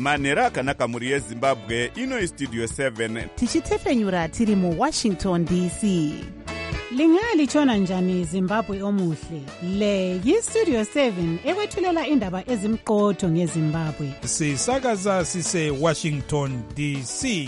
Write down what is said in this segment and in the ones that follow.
manhero akanaka mhuri yezimbabwe. Ino istudio 7 tichitefenyura tiri muwashington dc. Lingalitshona njani Zimbabwe omuhle? Le yistudio 7 ekwethulela indaba ezimqotho ngeZimbabwe. Sisakaza sise Washington DC.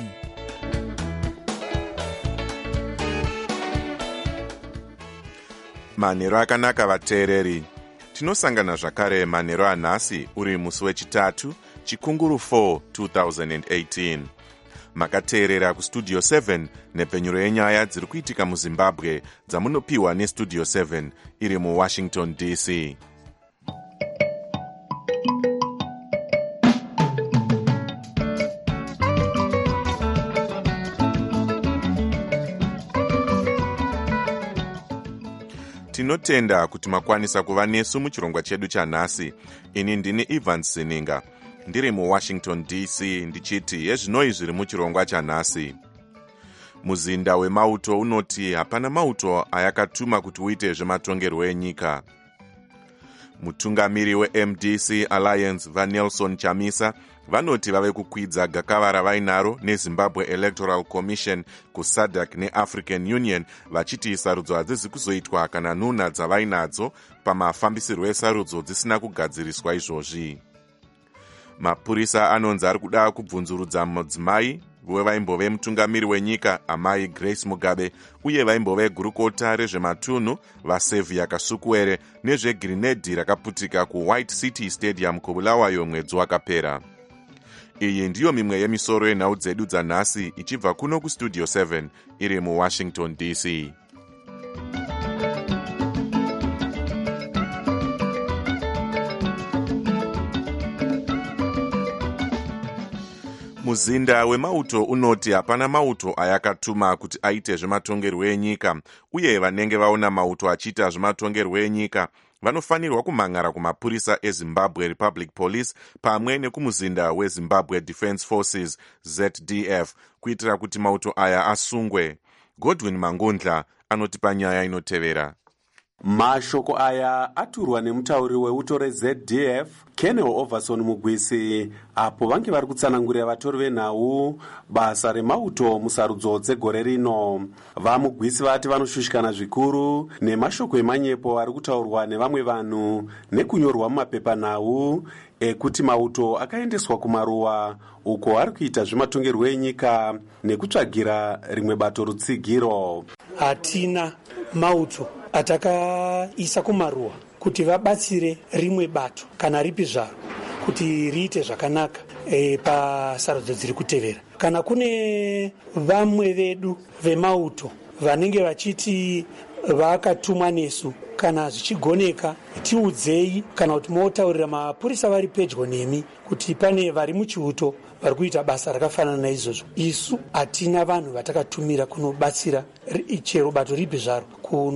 Manhero akanaka vateereri. Tinosangana zvakare manhero anhasi uri musi wechitatu chikunguru 4 2018. Makateerera kustudio 7 nepfenyuro yenyaya dziri kuitika muZimbabwe dzamunopiwa nestudio 7 iri muWashington DC. Tinotenda kuti makwanisa kuva nesu muchirongwa chedu chanhasi. Ini ndini Evans Sininga. Ndiri muWashington DC ndichiti yezvinoi zviri muchirongwa chanhasi. Muzinda wemauto unoti hapana mauto ayakatuma kuti uite zvematongerwo enyika. Mutungamiri weMDC Alliance vaNelson Chamisa vanoti vave kukwidza gakava ravainaro neZimbabwe Electoral Commission kuSADC neAfrican Union vachiti sarudzo hadzizi kuzoitwa kana nhunha dzavainadzo pamafambisirwo esarudzo dzisina kugadziriswa izvozvi. Mapurisa anonzi ari kuda kubvunzurudza mudzimai wevaimbove mutungamiri wenyika amai Grace Mugabe uye vaimbove gurukota rezvematunhu vaSevia Kasukuwere nezvegirinedhi rakaputika kuWhite City Stadium kuBulawayo mwedzi wakapera. Iyi ndiyo mimwe yemisoro yenhau dzedu dzanhasi ichibva kuno kustudio 7 iri muWashington DC. Muzinda wemauto unoti hapana mauto ayakatuma kuti aite zvematongerwo enyika, uye vanenge vaona mauto achiita zvematongerwo enyika vanofanirwa kumhangara kumapurisa eZimbabwe Republic Police pamwe nekumuzinda weZimbabwe Defence Forces ZDF kuitira kuti mauto aya asungwe. Godwin Mangundla anotipa nyaya inotevera. Mashoko aya aturwa nemutauri weuto reZDF Kenel Overson Mugwisi apo vange vari kutsanangurira vatori venhau basa remauto musarudzo dzegore rino. VaMugwisi vati vanoshushikana zvikuru nemashoko emanyepo ari kutaurwa nevamwe vanhu nekunyorwa mumapepanhau ekuti mauto akaendeswa kumaruwa uko ari kuita zvematongerwo enyika nekutsvagira rimwe bato rutsigiro. Hatina mauto atakaisa kumaruwa kuti vabatsire rimwe bato kana ripi zvaro kuti riite zvakanaka pasarudzo dziri kutevera. Kana kune vamwe vedu vemauto vanenge vachiti vakatumwa nesu, kana zvichigoneka tiudzei, kana kuti motaurira mapurisa vari pedyo nemi kuti pane vari muchiuto vari kuita basa rakafanana naizvozvo. Isu hatina vanhu vatakatumira kunobatsira chero bato ripi zvaro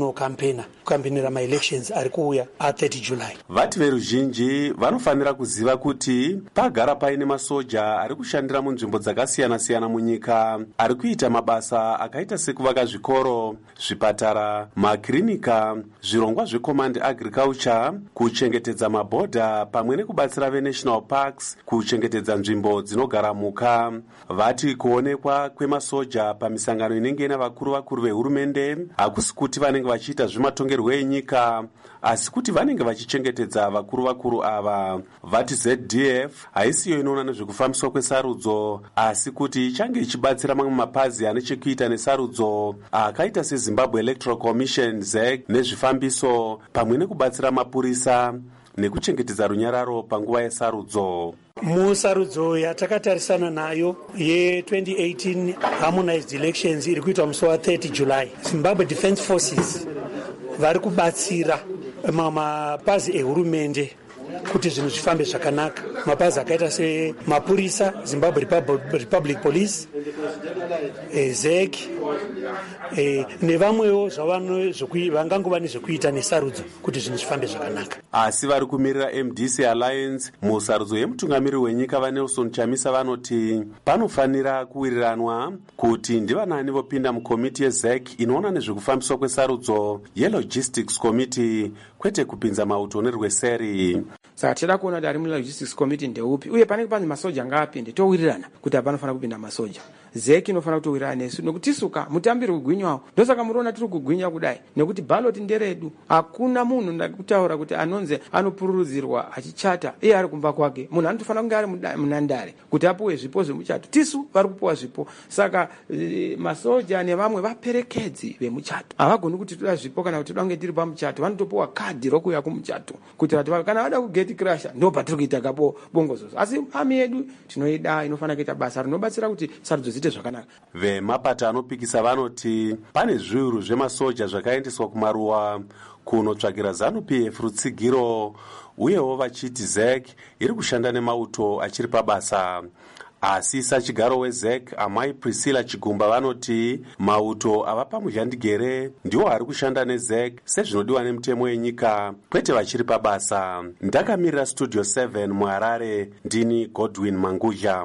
kukampenera maelections ari kuuya a30 July. Vati veruzhinji vanofanira kuziva kuti pagara paine masoja ari kushandira munzvimbo dzakasiyana-siyana munyika ari kuita mabasa akaita sekuvaka zvikoro, zvipatara, makirinika, zvirongwa zvecommand agriculture, kuchengetedza mabhodha pamwe nekubatsira venational parks kuchengetedza nzvimbo dzinogara mhuka. Vati kuonekwa kwemasoja pamisangano inenge ina vakuru vehurumende hakusi kuti vanenge vachiita zvematongerwo enyika, asi kuti vanenge vachichengetedza vakuru ava. Vati ZDF haisiyo inoona nezvekufambiswa kwesarudzo, asi kuti ichange ichibatsira mamwe mapazi ane chekuita nesarudzo akaita seZimbabwe Electoral Commission ZEC nezvifambiso pamwe nekubatsira mapurisa nekuchengetedza runyararo panguva yesarudzo. Musarudzo yatakatarisana nayo ye2018 harmonized elections iri kuitwa musi wa30 July, Zimbabwe Defence Forces vari kubatsira mapazi ehurumende kuti zvinhu zvifambe zvakanaka. Mapazi akaita semapurisa, Zimbabwe Republic Police, ZEC nevamwewo vangangova nezvekuita nesarudzo kuti zvinhu zvifambe zvakanaka. Asi vari kumirira MDC Alliance musarudzo yemutungamiri wenyika vaNelson Chamisa vanoti panofanira kuwiriranwa kuti ndivanani vopinda mukomiti yeZEC inoona nezvekufambiswa kwesarudzo yeLogistics Committee kwete kupinza mauto nerweseri. Saka tichida kuona kuti ari muLogistics Committee ndeupi uye panenge pane masoja ngaapinde towirirana kuti hapanofanira kupinda masoja. ZEC inofanira kutowirirana nesu nekuti suka mutambiri kugwinywawo. Ndosaka muriona tiri kugwinya kudai nekuti ballot nderedu. Hakuna munhu ndakutaura kuti anonzi anopururudzirwa achichata iye ari kumba kwake. Munhu anotofanira kunge ari munhandare kuti apuwe zvipo zvemuchato. Tisu vari kupuwa zvipo. Saka masoja nevamwe vaperekedzi vemuchato. Havagoni kuti toda zvipo kana kuti toda kunge tiri pamuchato. Vanotopuwa kadhi rokuuya kumuchato kuti kana vada kugeti crasher ndo patiri kuita kapo bongozozo. Asi ami yedu tinoida inofanira kuita basa rinobatsira kuti sarudzo dziite zvakanaka. Vemapata anopikisa vanoti pane zviuru zvemasoja zvakaendeswa kumaruwa kunotsvagira ZANU-PF rutsigiro, uyewo vachiti ZEC iri kushanda nemauto achiri pabasa. Asi sachigaro weZEC amai Priscilla Chigumba vanoti mauto ava pamuzhandigere ndiwo ari kushanda neZEC sezvinodiwa nemutemo wenyika kwete vachiri pabasa. Ndakamirira Studio 7 muHarare, ndini Godwin Manguzha.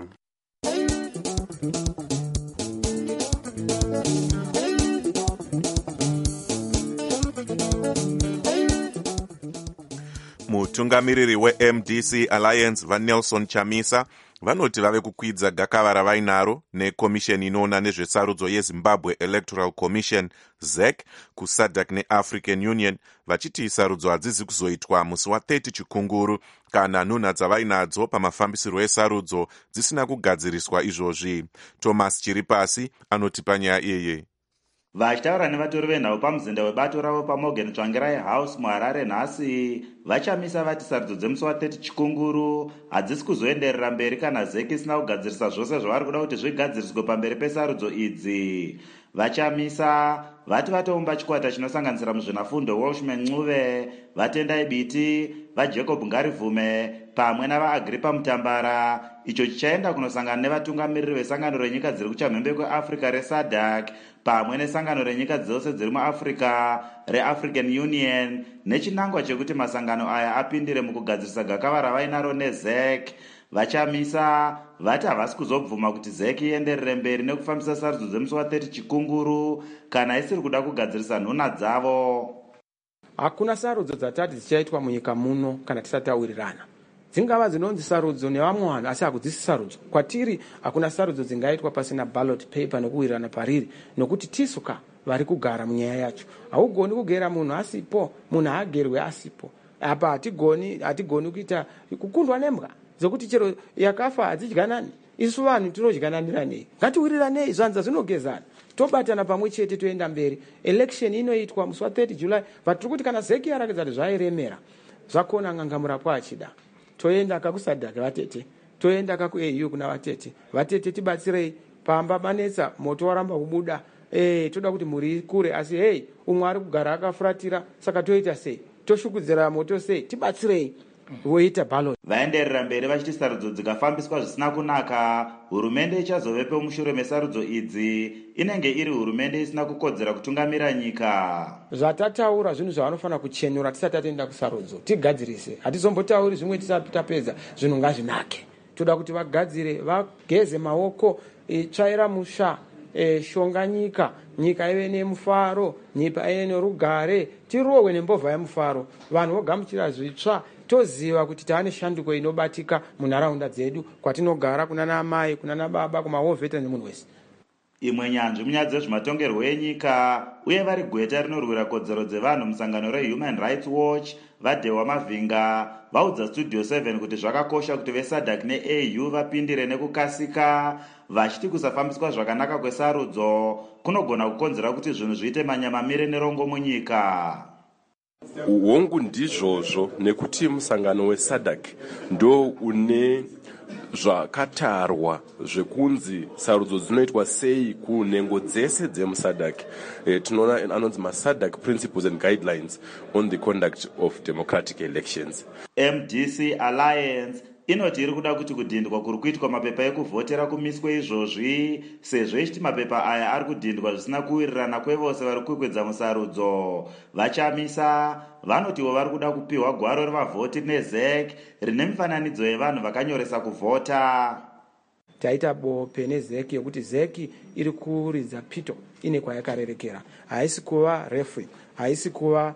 Mutungamiriri weMDC Alliance vaNelson Chamisa vanoti vave kukwidza gakava ravainaro nekomisheni inoona nezvesarudzo yeZimbabwe Electoral Commission ZEC kuSADC neAfrican Union vachiti sarudzo hadzizi kuzoitwa musi wa30 Chikunguru kana nhunha dzavainadzo pamafambisiro esarudzo dzisina kugadziriswa izvozvi. Thomas Chiripasi anoti panyaya iye. Vachitaura nevatori venhau pamuzinda webato ravo paMorgan Tsvangirai House muHarare nhasi, vachamisa vati sarudzo dzemusi wa30 Chikunguru hadzisi kuzoenderera mberi kana ZEC isina kugadzirisa zvose zvavari kuda kuti zvigadziriswe pamberi pesarudzo idzi. Vachamisa vati vatoumba chikwata chinosanganisira muzvinafundo Welshman Ncube, vaTendai Biti, vaJacob Ngarivume pamwe navaAgripa Mutambara, icho chichaenda kunosangana nevatungamiriri vesangano renyika dziri kuchamhembe kweAfrica reSADC pamwe nesangano renyika dzose dziri muAfrica reAfrican Union nechinangwa chekuti masangano aya apindire mukugadzirisa gakava ravainaro neZEC. Vachamisa vati havasi kuzobvuma kuti ZEC ienderere mberi nekufambisa sarudzo dzemusi wa30 Chikunguru kana isiri kuda kugadzirisa nhunha dzavo. Hakuna sarudzo dzatati dzichaitwa munyika muno kana tisati tawirirana. Dzingava dzinonzi sarudzo nevamwe vanhu asi hakudzisi sarudzo. Kwatiri hakuna sarudzo dzingaitwa pasina ballot paper nekuwirirana pariri nokuti tisuka vari kugara munyaya yacho. Haugoni kugera munhu asipo, munhu haagerwe asipo. Apa hatigoni kuita kukundwa nembwa dzokuti chero yakafa hadzidyanani. Isu vanhu tinodyananiranei. Ngatiwiriranei zvanza zvinogezana. Tobatana pamwe chete toenda mberi. Election inoitwa musi wa30 July. Vatiri kuti kana ZEC yarakadza kuti zvairemera zvakona ngangamura kwachida. Toenda kakuSADC vatete. Toenda kakuAU kuna vatete. Vatete tibatsirei pamba manetsa moto waramba kubuda. Toda kuti muri kure asi umwe ari kugara akafuratira saka toita sei? Toshukudzira moto sei? Tibatsirei. Voita ballot. Vaenderera mberi vachiti sarudzo dzikafambiswa zvisina kunaka, hurumende ichazovepo mushure mesarudzo idzi inenge iri hurumende isina kukodzera kutungamira nyika. Zvatataura zvinhu zvavanofanira kuchenura tisati tatoenda kusarudzo. Tigadzirise. Hatizombotauri zvimwe tisati tapedza zvinhu ngazvinake. Toda kuti vagadzire, vageze maoko, tsvaira musha, shonga nyika, nyika ive nemufaro, nyika ive nerugare, tirowe nembovha yemufaro. Vanhu vogamuchira zvitsva. Toziva kuti taane shanduko inobatika munharaunda dzedu kwatinogara kuna amai, kuna baba, kumahovheta nemunhu wese. Imwe nyanzvi munyaya dzezvematongerwo enyika uye vari gweta rinorwira kodzero dzevanhu musangano reHuman Rights Watch vaDhewa Mavhinga vaudza Studio 7 kuti zvakakosha kuti veSADC neAU vapindire nekukasika, vachiti kusafambiswa zvakanaka kwesarudzo kunogona kukonzera kuti zvinhu zviite manyamamire nerongo munyika. Hongu ndizvozvo nekuti musangano weSADC ndo une zvakatarwa zvekunzi sarudzo dzinoitwa sei kunhengo dzese dzemuSADC. Tinoona anonzi maSADC Principles and Guidelines on the Conduct of Democratic Elections. MDC Alliance inoti iri kuda kuti kudhindwa kuri kuitwa mapepa ekuvhotera kumiswe izvozvi, sezvo ichiti mapepa aya ari kudhindwa zvisina kuwirirana kwevose vari kukwedza musarudzo. Vachamisa vanotiwo vari kuda kupiwa gwaro revavhoti neZEC rine mifananidzo yevanhu vakanyoresa kuvhota. Taita bope neZEC yekuti ZEC iri kuridza pito ine kwayakarerekera, haisi kuva referee, haisi kuva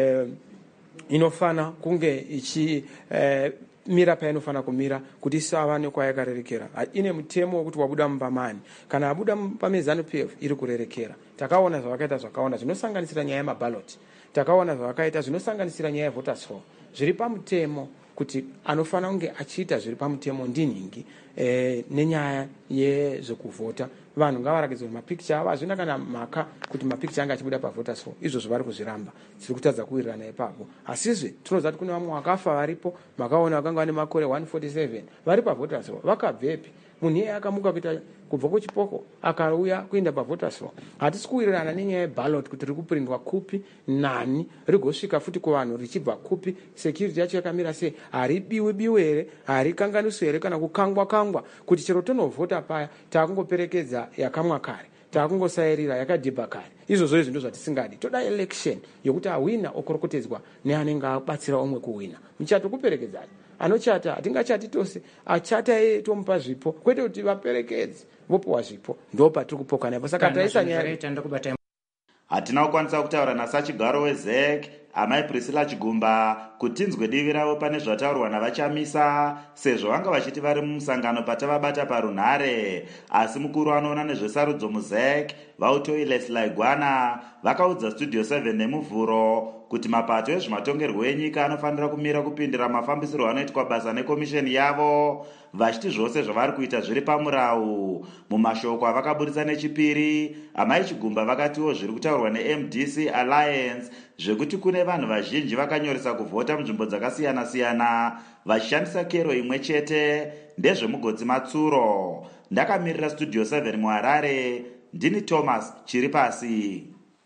inofana kunge ichi mira painofana kumira kuti isava nekwayakarerekera. Ine mutemo wekuti wabuda mupamani kana abuda pamezano PF iri kurerekera. Takaona zvavakaita zvakaona zvinosanganisira nyaya yemabaloti, takaona zvavakaita zvinosanganisira nyaya yevoters for. Zviri pamutemo kuti anofana kunge achiita zviri pamutemo ndinhingi nenyaya yezvekuvhota. Vanhu ngavarakidze mapicture avo, hazvina kana mhaka kuti mapicture anga achibuda pavoters for. Izvo vari kuzviramba, tiri kutadza kuwirirana ipapo. Asizve tinoziva kuti kune vamwe vakafa varipo, makaona vakanga vane makore 147 vari pavoters for. Vakabvepi? Munhu iye akamuka kuita kubva kuchipoko akauya kuenda pavoters for. Hatisi kuwirirana nenyaya yeballot kuti riri kupurindwa kupi nani, rigosvika futi kuvanhu richibva kupi, security yacho yakamira sei, haribiwi here, harikanganiswi here kana kukangwa kuti chero tonovhota paya takungoperekedza yakamwa kare, takungosairira yakadhibha kare. Izvozvo izvi ndozvatisingadi. Toda election yokuti awina okorokotedzwa neanenge abatsira omwe kuwina. Muchato kuperekedzana. Anochata hatingachati tose, achata yeye tomupa zvipo, kwete kuti vaperekedzi vopiwa zvipo, ndo patiri kupoka napo. Saka taisa nyaya. Hatina kukwanisa kutaura nasachigaro weZEC amai Priscilla Chigumba kuti tinzwe divi ravo pane zvataurwa navachamisa, sezvo vanga vachiti vari mumusangano patavabata parunhare. Asi mukuru anoona nezvesarudzo muZEC Vautoyi Leslie Gwana vakaudza Studio 7 nemuvhuro kuti mapato ezvematongerwo enyika anofanira kumira kupindira mafambisiro anoitwa basa nekomisheni yavo, vachiti zvose zvavari kuita zviri pamurau. Mumashoko avakaburitsa nechipiri, amai Chigumba vakatiwo zviri kutaurwa neMDC Alliance zvekuti kune vanhu vazhinji vakanyoresa kuvhota munzvimbo dzakasiyana-siyana vachishandisa kero imwe chete, ndezvemugodzi Matsuro. Ndakamirira Studio 7 muHarare, ndini Thomas Chiripasi.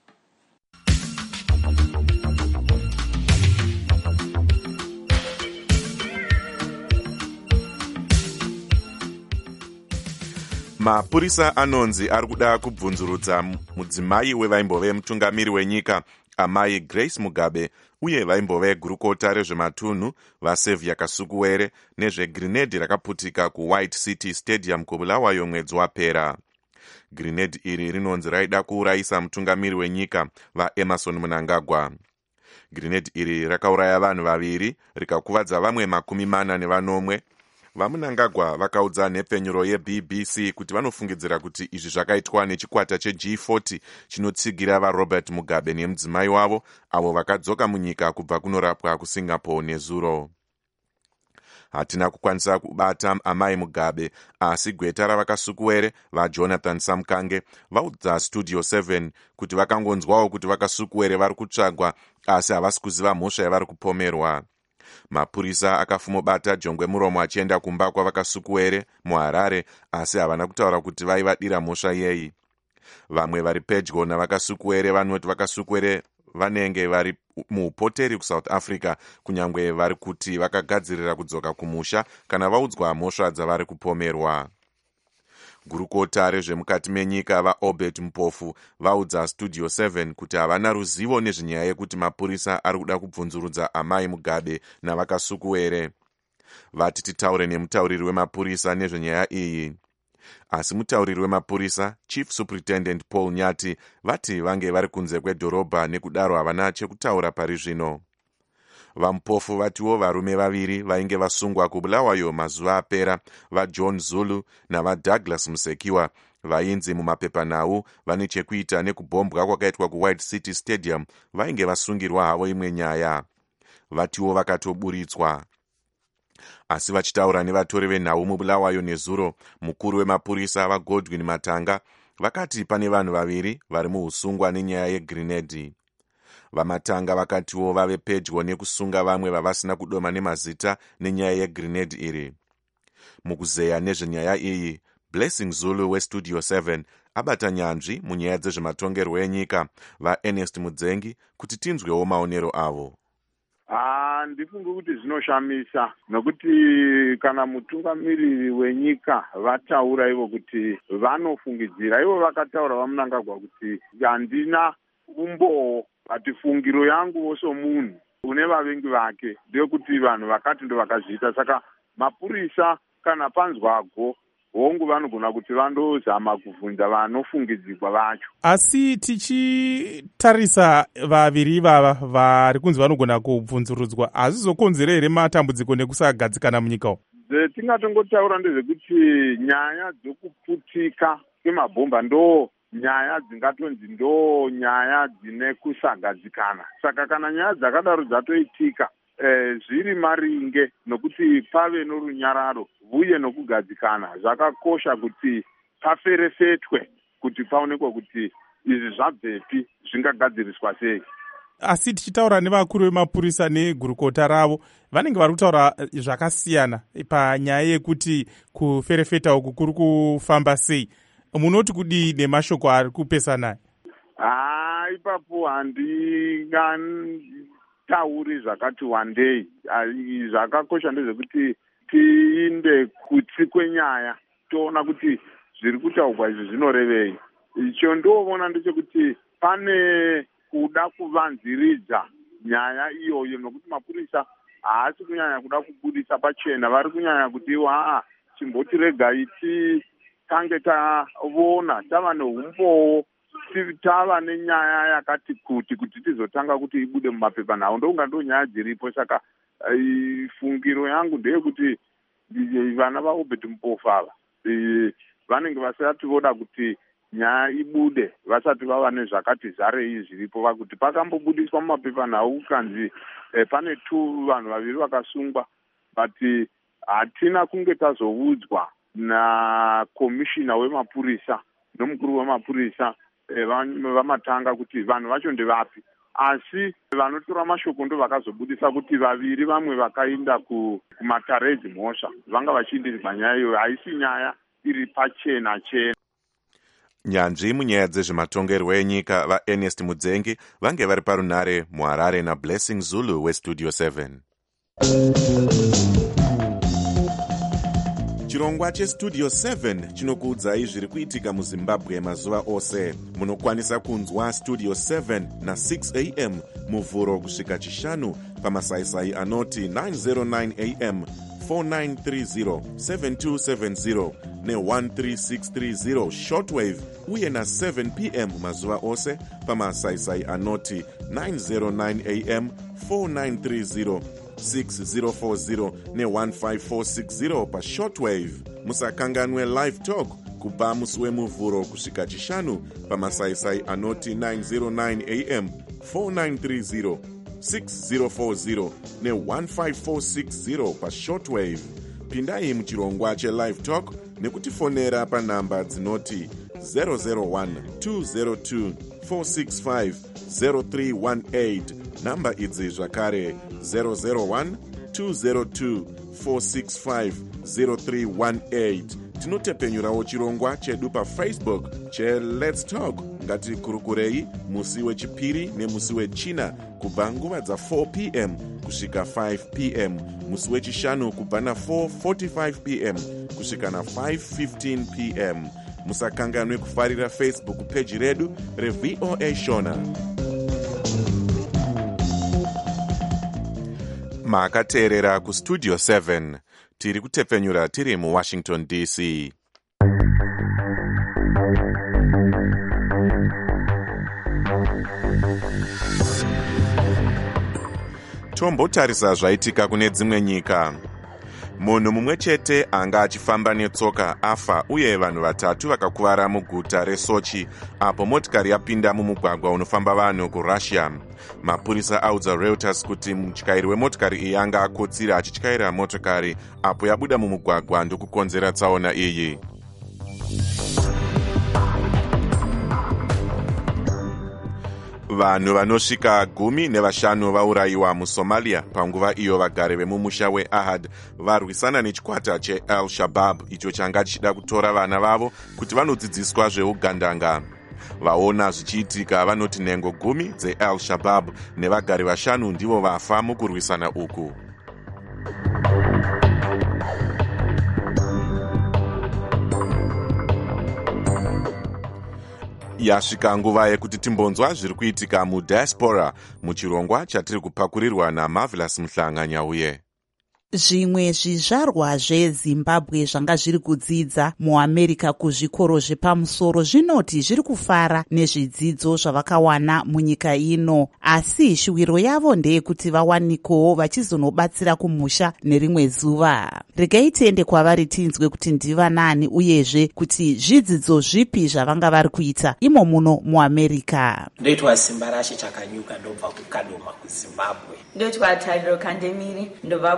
Mapurisa anonzi ari kuda kubvunzurudza mudzimai wevaimbove mutungamiri wenyika amai Grace Mugabe uye vaimbove gurukota rezvematunhu vaSaviour Kasukuwere nezvegrenade rakaputika kuWhite City Stadium kuBulawayo mwedzi wapera. Grenade iri rinonzi raida kuurayisa mutungamiri wenyika vaEmerson Mnangagwa. Grenade iri rakauraya vanhu vaviri rikakuvadza vamwe 40. VaMnangagwa vakaudza nhepfenyuro yeBBC kuti vanofungidzira kuti izvi zvakaitwa nechikwata cheG40 chinotsigira vaRobert Mugabe nemudzimai wavo avo vakadzoka munyika kubva kunorapwa kuSingapore nezuro. Hatina kukwanisa kubata amai Mugabe, asi gweta ravakasukuwere vaJonathan Samkange vaudza Studio 7 kuti vakangonzwawo kuti vakasukuwere vari kutsvagwa, asi havasi kuziva mhosva yavari kupomerwa. Mapurisa akafumobata jongwe muromo achienda kumba kwavakasukuwere muHarare, asi havana kutaura kuti vaivadira mhosva yei. Vamwe vari pedyo navakasukuwere vanoti vakasukuwere vanenge vari muupoteri kuSouth Africa, kunyangwe vari kuti vakagadzirira kudzoka kumusha kana vaudzwa mhosva dzavari kupomerwa. Gurukota rezvemukati menyika vaObert Mpofu vaudza Studio 7 kuti havana ruzivo nezvenyaya yekuti mapurisa ari kuda kubvunzurudza amai Mugabe navakasukuwere. Vati titaure nemutauriri wemapurisa nezvenyaya iyi. Asi mutauriri wemapurisa Chief Superintendent Paul Nyati vati vange vari kunze kwedhorobha nekudaro havana chekutaura pari zvino. VaMpofu vatiwo varume vaviri vainge vasungwa kuBulawayo mazuva apera, vaJohn Zulu navaDouglas Musekiwa, vainzi mumapepanhau vane chekuita nekubhombwa kwakaitwa kuWhite City Stadium, vainge vasungirwa havo imwe nyaya. Vatiwo vakatoburitswa. Asi vachitaura nevatori venhau muBulawayo nezuro, mukuru wemapurisa vaGodwin Matanga vakati pane vanhu vaviri vari muusungwa nenyaya yegrenade. VaMatanga vakatiwo vave pedyo nekusunga vamwe vavasina kudoma nemazita nenyaya yegrenade iri. Mukuzeya nezvenyaya iyi, Blessing Zulu weStudio 7 abata nyanzvi munyaya dzezvematongerwo enyika vaErnest Mudzengi kuti tinzwewo maonero avo. Handifungi kuti zvinoshamisa, nokuti kana mutungamiriri wenyika vataura ivo kuti vanofungidzira, ivo vakataura vamunangagwa kuti handina umboo, ati fungiro yangu somunhu une vavengi vake ndeyekuti vanhu vakati ndo vakazviita. Saka mapurisa kana panzwago hongu vanogona kuti vandozama kuvhunza vanofungidzirwa vacho. Asi tichitarisa vaviri ivava vari kunzi vanogona kubvunzurudzwa, hazvizokonzera here matambudziko nekusagadzikana munyika umu? Tingatongotaura ndezvekuti nyaya dzokuputika kwemabhomba ndo nyaya dzingatonzi ndo nyaya dzine kusagadzikana. Saka kana nyaya dzakadaro dzatoitika zviri maringe nokuti pave norunyararo uye nokugadzikana, zvakakosha kuti paferefetwe kuti paonekwe kuti izvi zvabvepi, zvingagadziriswa sei. Asi tichitaura nevakuru vemapurisa negurukota ravo, vanenge vari kutaura zvakasiyana panyaya yekuti kuferefeta uku kuri kufamba sei. Munoti kudii nemashoko ari kupesana? Ipapo handingatauri zvakati wandei. Zvakakosha ndezvekuti tiinde kutsi kwenyaya, toona kuti zviri kutaurwa izvi zvinorevei. Icho ndoona ndechekuti pane kuda kuvanziridza nyaya iyoyo, nokuti mapurisa haasi kunyanya kuda kubudisa pachena, vari kunyanya kuti chimbotiregai tange tavona tava neumbowo, tava nenyaya yakati kuti tizotanga kuti ibude mumapepanhau. Ndounga ndo nyaya dziripo. Saka fungiro yangu ndeyekuti vana vaRobert Mpofu ava vanenge vasati voda kuti nyaya ibude vasati vava nezvakati zarei zviripo, vakuti pakambobudiswa mumapepanhau kanzi pane vanhu vaviri vakasungwa, but hatina kunge tazoudzwa nakomishina wemapurisa nomukuru wemapurisa vamatanga kuti vanhu vacho ndevapi. Asi vanotora mashoko ndo vakazobudisa kuti vaviri vamwe vakaenda kumatarezi mhosva vanga vachiindirirwa nyaya iyoyo. Haisi nyaya iri pachena chena. Nyanzvi munyaya dzezvematongerwo enyika vaErnest Mudzengi vange vari parunhare muHarare naBlessing Zulu weStudio 7. Chirongwa cheStudio 7 chinokuudzai zviri kuitika muZimbabwe mazuva ose. Munokwanisa kunzwa Studio 7 na6 am muvhuro kusvika chishanu pamasaisai anoti 909 am 4930 7270 ne13630 shortwave uye na7 pm mazuva ose pamasaisai anoti 909 am 4930 6040 ne15460 pashortwave. Musakanganwe live talk kubva musi wemuvhuro kusvika chishanu pamasaisai anoti 909 am 4930 6040 ne15460 pashortwave. Pindai muchirongwa chelive talk nekutifonera panhamba dzinoti 001 202 465 0318. Namba idzi zvakare 001 202 465 0318. Tinotepenyurawo chirongwa chedu paFacebook cheLet's Talk. Ngatikurukurei musi wechipiri nemusi wechina kubva nguva dza4 pm kusvika 5 pm, musi wechishanu kubva na4:45 pm kusvika na5:15 pm. Musakanganwe kufarira Facebook page redu reVOA Shona. Makateerera kuStudio 7. Tiri kutepfenyura tiri muWashington DC. Tombotarisa zvaitika kune dzimwe nyika. Munhu mumwe chete anga achifamba netsoka afa uye vanhu vatatu vakakuvara muguta reSochi apo motikari yapinda mumugwagwa unofamba vanhu kuRussia. Mapurisa audza Reuters kuti mutyairi wemotikari iyi anga akotsira achityaira motikari apo yabuda mumugwagwa ndokukonzera tsaona iyi. Vanhu vanosvika 15 vaurayiwa muSomalia panguva iyo vagari vemumusha weAhad varwisana nechikwata cheAl-Shabaab icho changa chichida kutora vana vavo kuti vanodzidziswa zveugandanga. vaona zvichiitika vanoti nhengo 10 dzeal shabab nevagari 5 ndivo vafa mukurwisana uku. Yasvika nguva yekuti timbonzwa zviri kuitika mudiaspora muchirongwa chatiri kupakurirwa naMarvelous Muhlanganyauye. Zvimwe zvizvarwa zveZimbabwe zvanga zviri kudzidza muAmerica kuzvikoro zvepamusoro zvinoti zviri kufara nezvidzidzo zvavakawana munyika ino, asi shuviro yavo ndeyekuti vawanikowo vachizonobatsira kumusha nerimwe zuva. Regai tiende kwavari tinzwe kuti ndiva nani uyezve kuti zvidzidzo zvipi zvavanga vari kuita imo muno muAmerica. Ndoitwa Simba Rashe Chakanyuka, ndobva kuKadoma kuZimbabwe. Ndoitwa Tariro Kandemiri, ndobva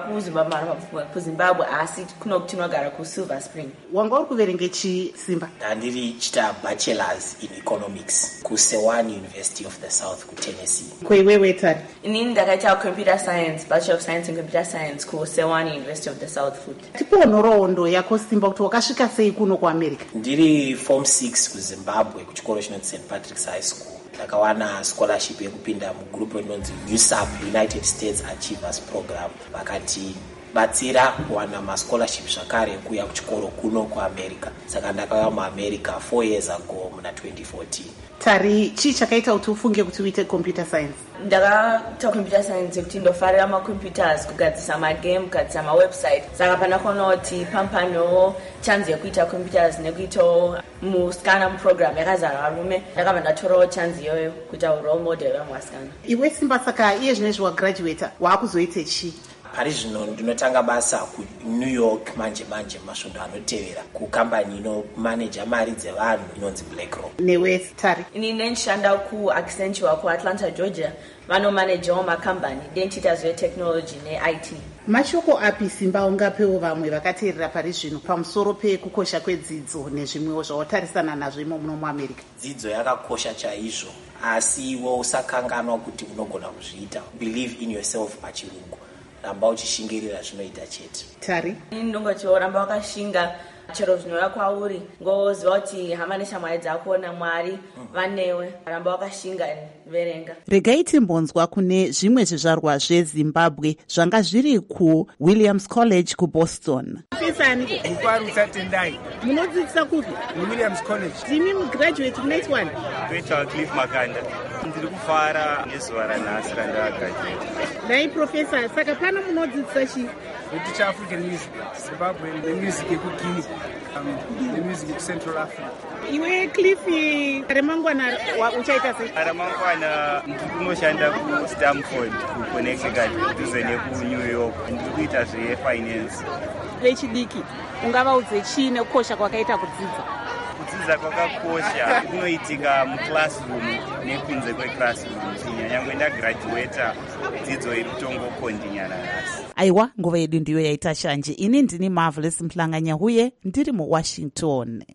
kuZimbabwe asi kuno kutinogara kuSilver Spring. Wanga uri kuverenge chi Simba? Ndandiri chita bachelors in economics kuSewan University of the South kuTennessee. Kwewewe Tari? Inini ndakaita computer science, Bachelor of Science in Computer Science kuSewan University of the South Foot. Tipo nhoroondo yako Simba kuti wakasvika sei kuno kuAmerica? Ndiri form 6 kuZimbabwe kuchikoro chinonzi St. Patrick's High School. Ndakawana scholarship yekupinda mugroup inonzi USAP, United States Achievers Program. Vakati batsira kuwana mascholarship zvakare kuya kuchikoro kuno kuAmerica. Saka ndakauya muAmerica 4 years ago muna 2014. Tari, chii chakaita kuti ufunge kuti uite computer science? Ndakaita computer science kuti ndofarira macomputers, kugadzisa magame, kugadzisa mawebsite. Saka pandakuona kuti pampano chance yekuita computers nekuitawo musikana muprogram yakazara varume, ndakabva ndatorawo chance iyoyo kuita role model vamwasikana. Iwe Simba, saka iye zvinezvi wagraduata waakuzoite chii? Pari zvino ndinotanga basa kuNew York manje masvondo anotevera kukambani inomaneja mari dzevanhu inonzi BlackRock. Newe Tari? Ini ndinoshanda kuAccenture kuAtlanta, Georgia. Vanomanejawo makambani denchiita zvetechnology neIT. Mashoko api Simba ungapewo vamwe vakateerera pari zvino pamusoro pekukosha kwedzidzo nezvimwewo zvawatarisana nazvo imo muno muAmerica? Dzidzo yakakosha chaizvo, asi iwe usakanganwa kuti unogona kuzviita. Believe in yourself pachirungu. Ramba uchishingirira zvinoita chete. Tari? Ndingoti ramba wakashinga chero zvinouya kwauri, ngoziva kuti hama neshamwari dzako naMwari vanewe. Ramba wakashinga, verenga. Regai timbonzwa kune zvimwe zvizvarwa zveZimbabwe zvanga zviri kuWilliams College kuBoston. Fisani ukwaru usatendai. Munodzidzisa kupi? Williams College. Ndimi mugraduate kunext one. Toita Cliff Makanda. Ndiri kufara nezuva ranhasi randakagraduate. Dai professor, saka pano munodzidzisa chii? Kuti chaAfrican music, Zimbabwe, nemusic yekuGuinea, nemusic yekuCentral Africa. Iwe Cliff, remangwana uchaita sei? Remangwana ndiri kunoshanda kuStamford kuConnecticut kudhuze nekuNew York. Ndiri kuita zvefinance. Vechidiki ungavaudze chii nekukosha kwakaita kudzidza? Kudzidza kwakakosha, kunoitika muclassroom nekunze kweclassroom. Nyangwe ndagraduata dzidzo iri kutongokondinyana nhasi. Aiwa, nguva yedu ndiyo yaita shanje. Ini ndini Marvelous Muhlanganyauye, ndiri muWashington.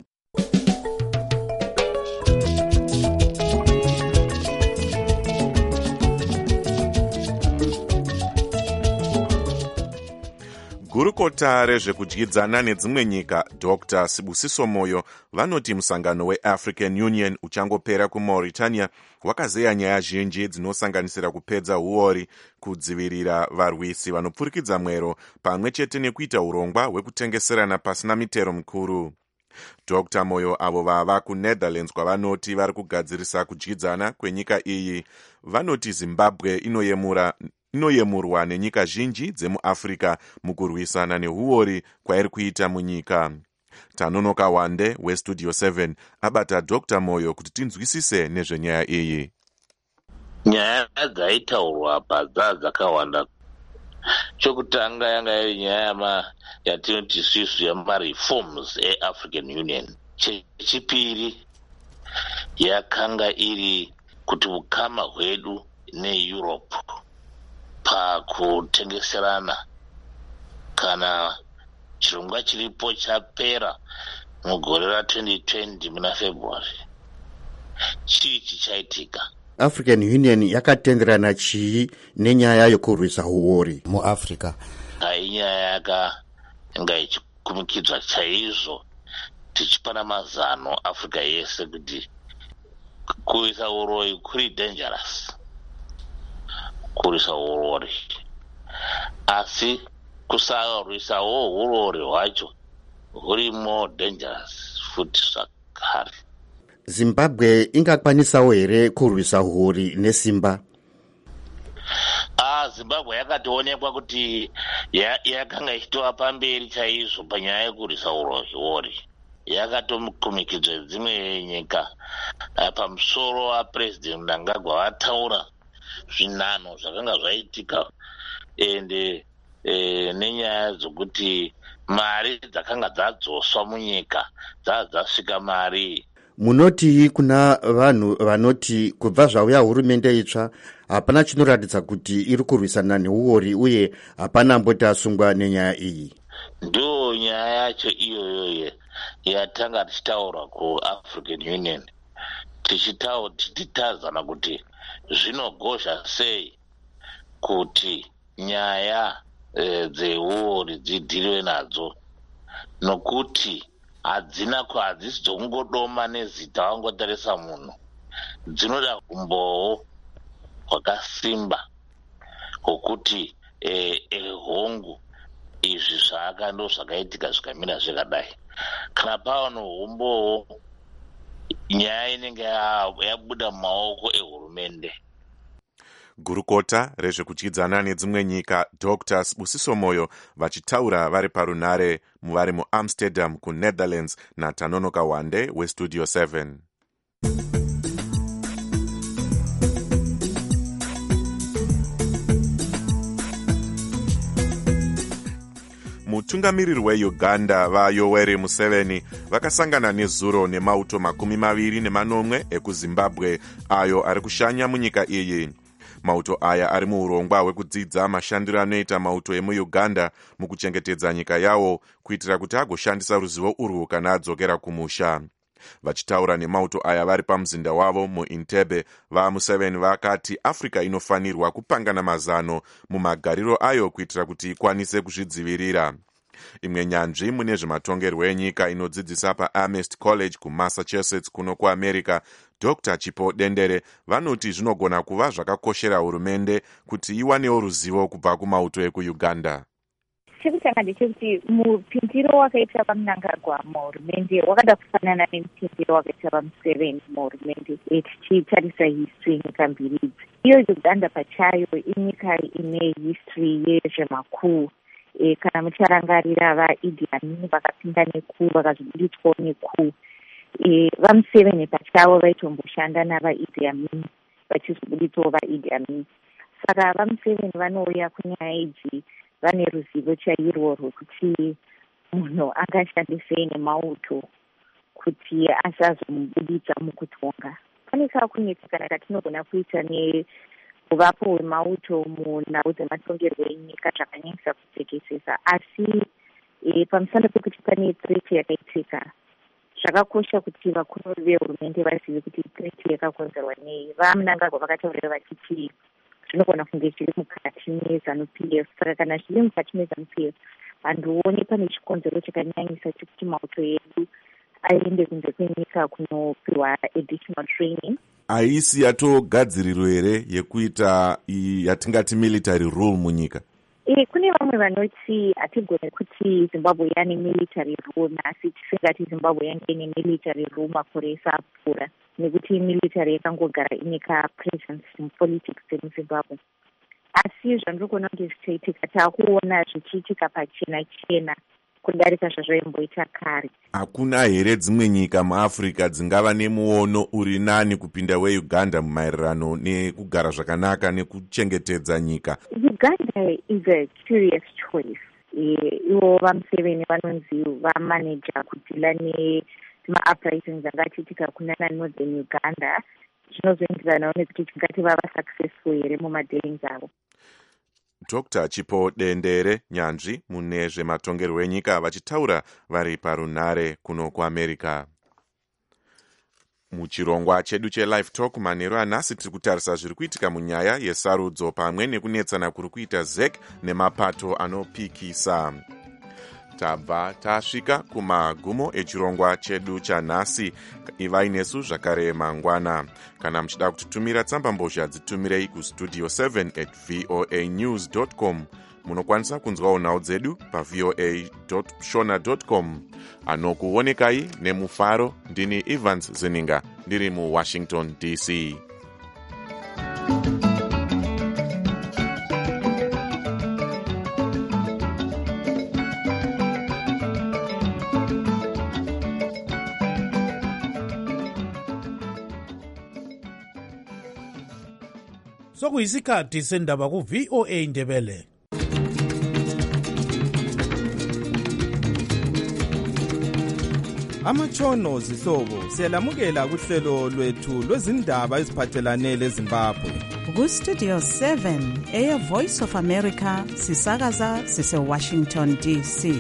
Gurukota rezvekudyidzana nedzimwe nyika Dr. Sibusiso Moyo vanoti musangano weAfrican Union uchangopera kuMauritania wakazeya nyaya zhinji dzinosanganisira kupedza uori, kudzivirira varwisi vanopfurikidza mwero pamwe chete nekuita urongwa hwekutengeserana pasina mitero mikuru. Dr. Moyo avo vava kuNetherlands kwavanoti vari kugadzirisa kudyidzana kwenyika iyi. Vanoti Zimbabwe inoyemurwa nenyika zhinji dzemuAfrica mukurwisana neuori kwairi kuita munyika. Tanonoka Wande weStudio 7 abata Dr. Moyo kuti tinzwisise nezvenyaya iyi. Nyaya dzaitaurwa padza dzakawanda. Chokutanga yanga iri nyaya yatinoti isusu yamareforms eAfrican Union. Chechipiri yakanga iri kuti ukama hwedu neEurope pakutengeserana kana chirongwa chiripo chapera mugore ra2020 muna February. Chii chichaitika? African Union yakatenderana chii nenyaya yokurwisa uori muAfrica? Inyaya yanga ichikumikidzwa chaizvo tichipana mazano Africa yese kuti kurisa urori kuri dangerous, kurisa urori, asi kusarwisawo urori hwacho huri more dangerous futi zvakare. Zimbabwe ingakwanisawo here kurwisa huri nesimba? Zimbabwe yakatoonekwa kuti yakanga ichitova pamberi chaizvo panyaya yekurwisa urori. Yakatokumikidzwa dzimwe nyika pamusoro waPresident Mnangagwa vataura zvinhanho zvakanga zvaitika ende nenyaya dzokuti mari dzakanga dzadzoswa munyika dzasvika mari. Munoti kuna vanhu vanoti kubva zvauya hurumende itsva hapana chinoratidza kuti iri kurwisana neuori uye hapana mboti asungwa nenyaya iyi? Ndo nyaya yacho iyoyo yatanga tichitaura kuAfrican Union, tichitazana kuti zvinogozha sei kuti nyaya dzeuori dzidhiriwe nadzo, nokuti hadzisi dzokungodoma nezita wangotarisa munhu, dzinoda umbowo hwakasimba hwokuti hongu izvi ndo zvakaitika zvikamira zvakadai. Kana pava noumbowo nyaya inenge yabuda mumaoko ehurumende. Gurukota rezvekudyidzana nedzimwe nyika Dr. Sibusiso Moyo vachitaura vari parunare vari muAmsterdam kuNetherlands naTanonoka Wande weStudio 7. Mutungamiriri weUganda vaYoweri Museveni vakasangana nezuro nemauto 28 ekuZimbabwe ayo ari kushanya munyika iyi. Mauto aya ari muurongwa hwekudzidza mashandiro anoita mauto emuUganda mukuchengetedza nyika yawo kuitira kuti agoshandisa ruzivo urwu kana adzokera kumusha. Vachitaura nemauto aya vari pamuzinda wavo muIntebe, vaMuseveni vakati Afrika inofanirwa kupangana mazano mumagariro ayo kuitira kuti ikwanise kuzvidzivirira. Imwe nyanzvi mune zvematongerwo enyika inodzidzisa paAmherst College kuMassachusetts kuno kuAmerica, Dr. Chipo Dendere vanoti zvinogona kuva zvakakoshera hurumende kuti iwanewo ruzivo kubva kumauto ekuUganda. Chekutanga ndechekuti mupindiro wakaita paMnangagwa muhurumende wakada kufanana nemupindiro wakaita paMuseveni muhurumende, tichitarisa history nyika mbiri idzi. Iyo Uganda pachayo inyika ine history yezvemakuu. Kana mucharangarira vaIddi Amin vakapinda nekuu vakazobuditswawo nekuu, vaMuseveni pachavo vaitomboshanda navaIddi Amin vachizobuditsawo vaIddi Amin. Saka vaMuseveni vanouya kunyaya idzi vane ruzivo chairwo rwekuti munhu angashandisei nemauto kuti asazomubuditsa mukutonga. Pane kakunetsekana katinogona kuita kuvapo wemauto munhau dzematongerwo enyika zvakanyanyisa kutekesesa, asi pamusana pekuti pane threat yakaitika, zvakakosha kuti vakuru vehurumende vazive kuti threat yakakonzerwa nei. VaMnangagwa vakataurira vachiti zvinogona kunge zviri mukati meZANU-PF. Saka kana zviri mukati meZANU-PF, handioni pane chikonzero chakanyanyisa chekuti mauto edu aende kunze kwenyika kunopiwa additional training. Haisi yatogadzirirwa here yekuita yatingati military rule munyika? Kune vamwe vanoti hatigone kuti Zimbabwe yane military rule, asi tisingati Zimbabwe yange ine military rule makore esa apfuura, nekuti military yakangogara inyika presence mupolitics dzemuZimbabwe. Asi zvandiri kuona kuti zvichaitika taakuona zvichiitika pachena chena kudarika zvazvaimboita kare. Hakuna here dzimwe nyika muAfrica dzingava nemuono uri nani kupinda weUganda mumaererano nekugara zvakanaka nekuchengetedza nyika? Uganda is a curious choice. Ivo vaMuseveni vanonzi vamanager kudhila nema-uprisings angachiitika kunana Northern Uganda. Zvinozoenderanawo nekuti tingati vava successful here mumadealings avo. Dr. Chipo Dendere, nyanzvi mune zvematongerwo enyika vachitaura vari parunare kuno kuAmerica. Muchirongwa chedu cheLive Talk manheru anhasi tiri kutarisa zviri kuitika munyaya yesarudzo pamwe nekunetsana kuri kuita ZEC nemapato anopikisa. tabva tasvika kumagumo echirongwa chedu chanhasi. Ivai nesu zvakare mangwana. Kana muchida kutitumira tsambambozha dzitumirei kustudio 7@voanews.com. Munokwanisa kunzwawo nhau dzedu pavoa.shona.com. Anokuonekai nemufaro ndini Evans Zeninga ndiri muWashington DC. Sokuyisikhathi sendaba ku-VOA Ndebele. Amatshono zihlobo siyalamukela kuhlelo lwethu lwezindaba eziphathelane leZimbabwe. Ku-Studio 7 Air Voice of America sisakaza sise-Washington DC.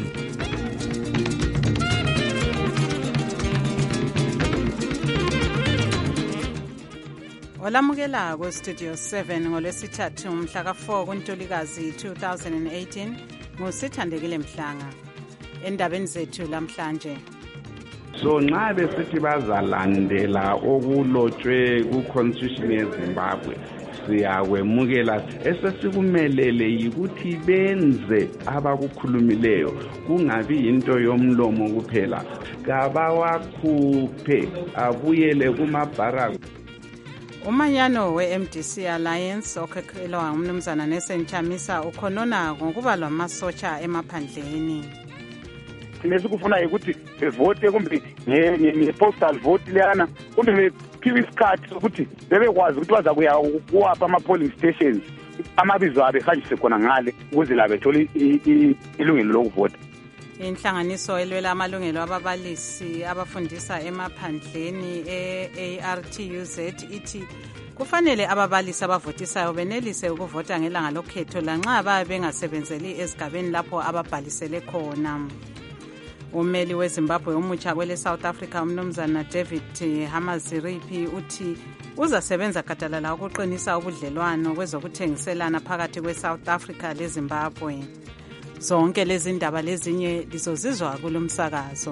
Olamukela ku-Studio 7 ngolwesithathu mhla ka-4 kuNtulikazi 2018 nguSithandekile Mhlanga. Endabeni zethu lamhlanje. So nxa besithi bazalandela okulotshwe ku-Constitution yeZimbabwe siyakwemukela. Esesikumelele yikuthi benze abakukhulumileyo kungabi yinto yomlomo kuphela, kabawakhuphe abuyele kumabharaku. Umanyano we-MDC Alliance okhokhelwa ngumnumzana Nelson Chamisa ukhonona ngokuba lamasotsha emaphandleni. Nesikufuna ukuthi bevote kumbe nge-postal vote leyana kumbe bephiwe isikhathi ukuthi bebekwazi ukuthi baza kuya kuwapha ama-polling stations amabizo abo ehanjiswe khona ngale ukuze la bethole ilungelo lokuvota. Inhlanganiso elwela amalungelo ababalisi abafundisa emaphandleni e-ARTUZ ithi kufanele ababalisi abavotisayo benelise ukuvota ngelanga lokhetho lanxa babe bengasebenzeli ezigabeni lapho ababhalisele khona. Umeli weZimbabwe umutsha kwele South Africa umnumzana David Hamaziripi uthi uzasebenza gadalala ukuqinisa ubudlelwano kwezokuthengiselana phakathi kwe-South Africa leZimbabwe. Zonke lezi ndaba lezinye lizozizwa kulomsakazo.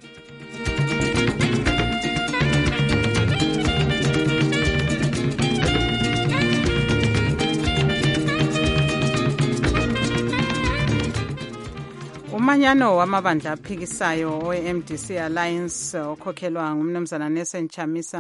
Umanyano wamabandla aphikisayo we-MDC Alliance okhokhelwa ngumnumzana Nelson Chamisa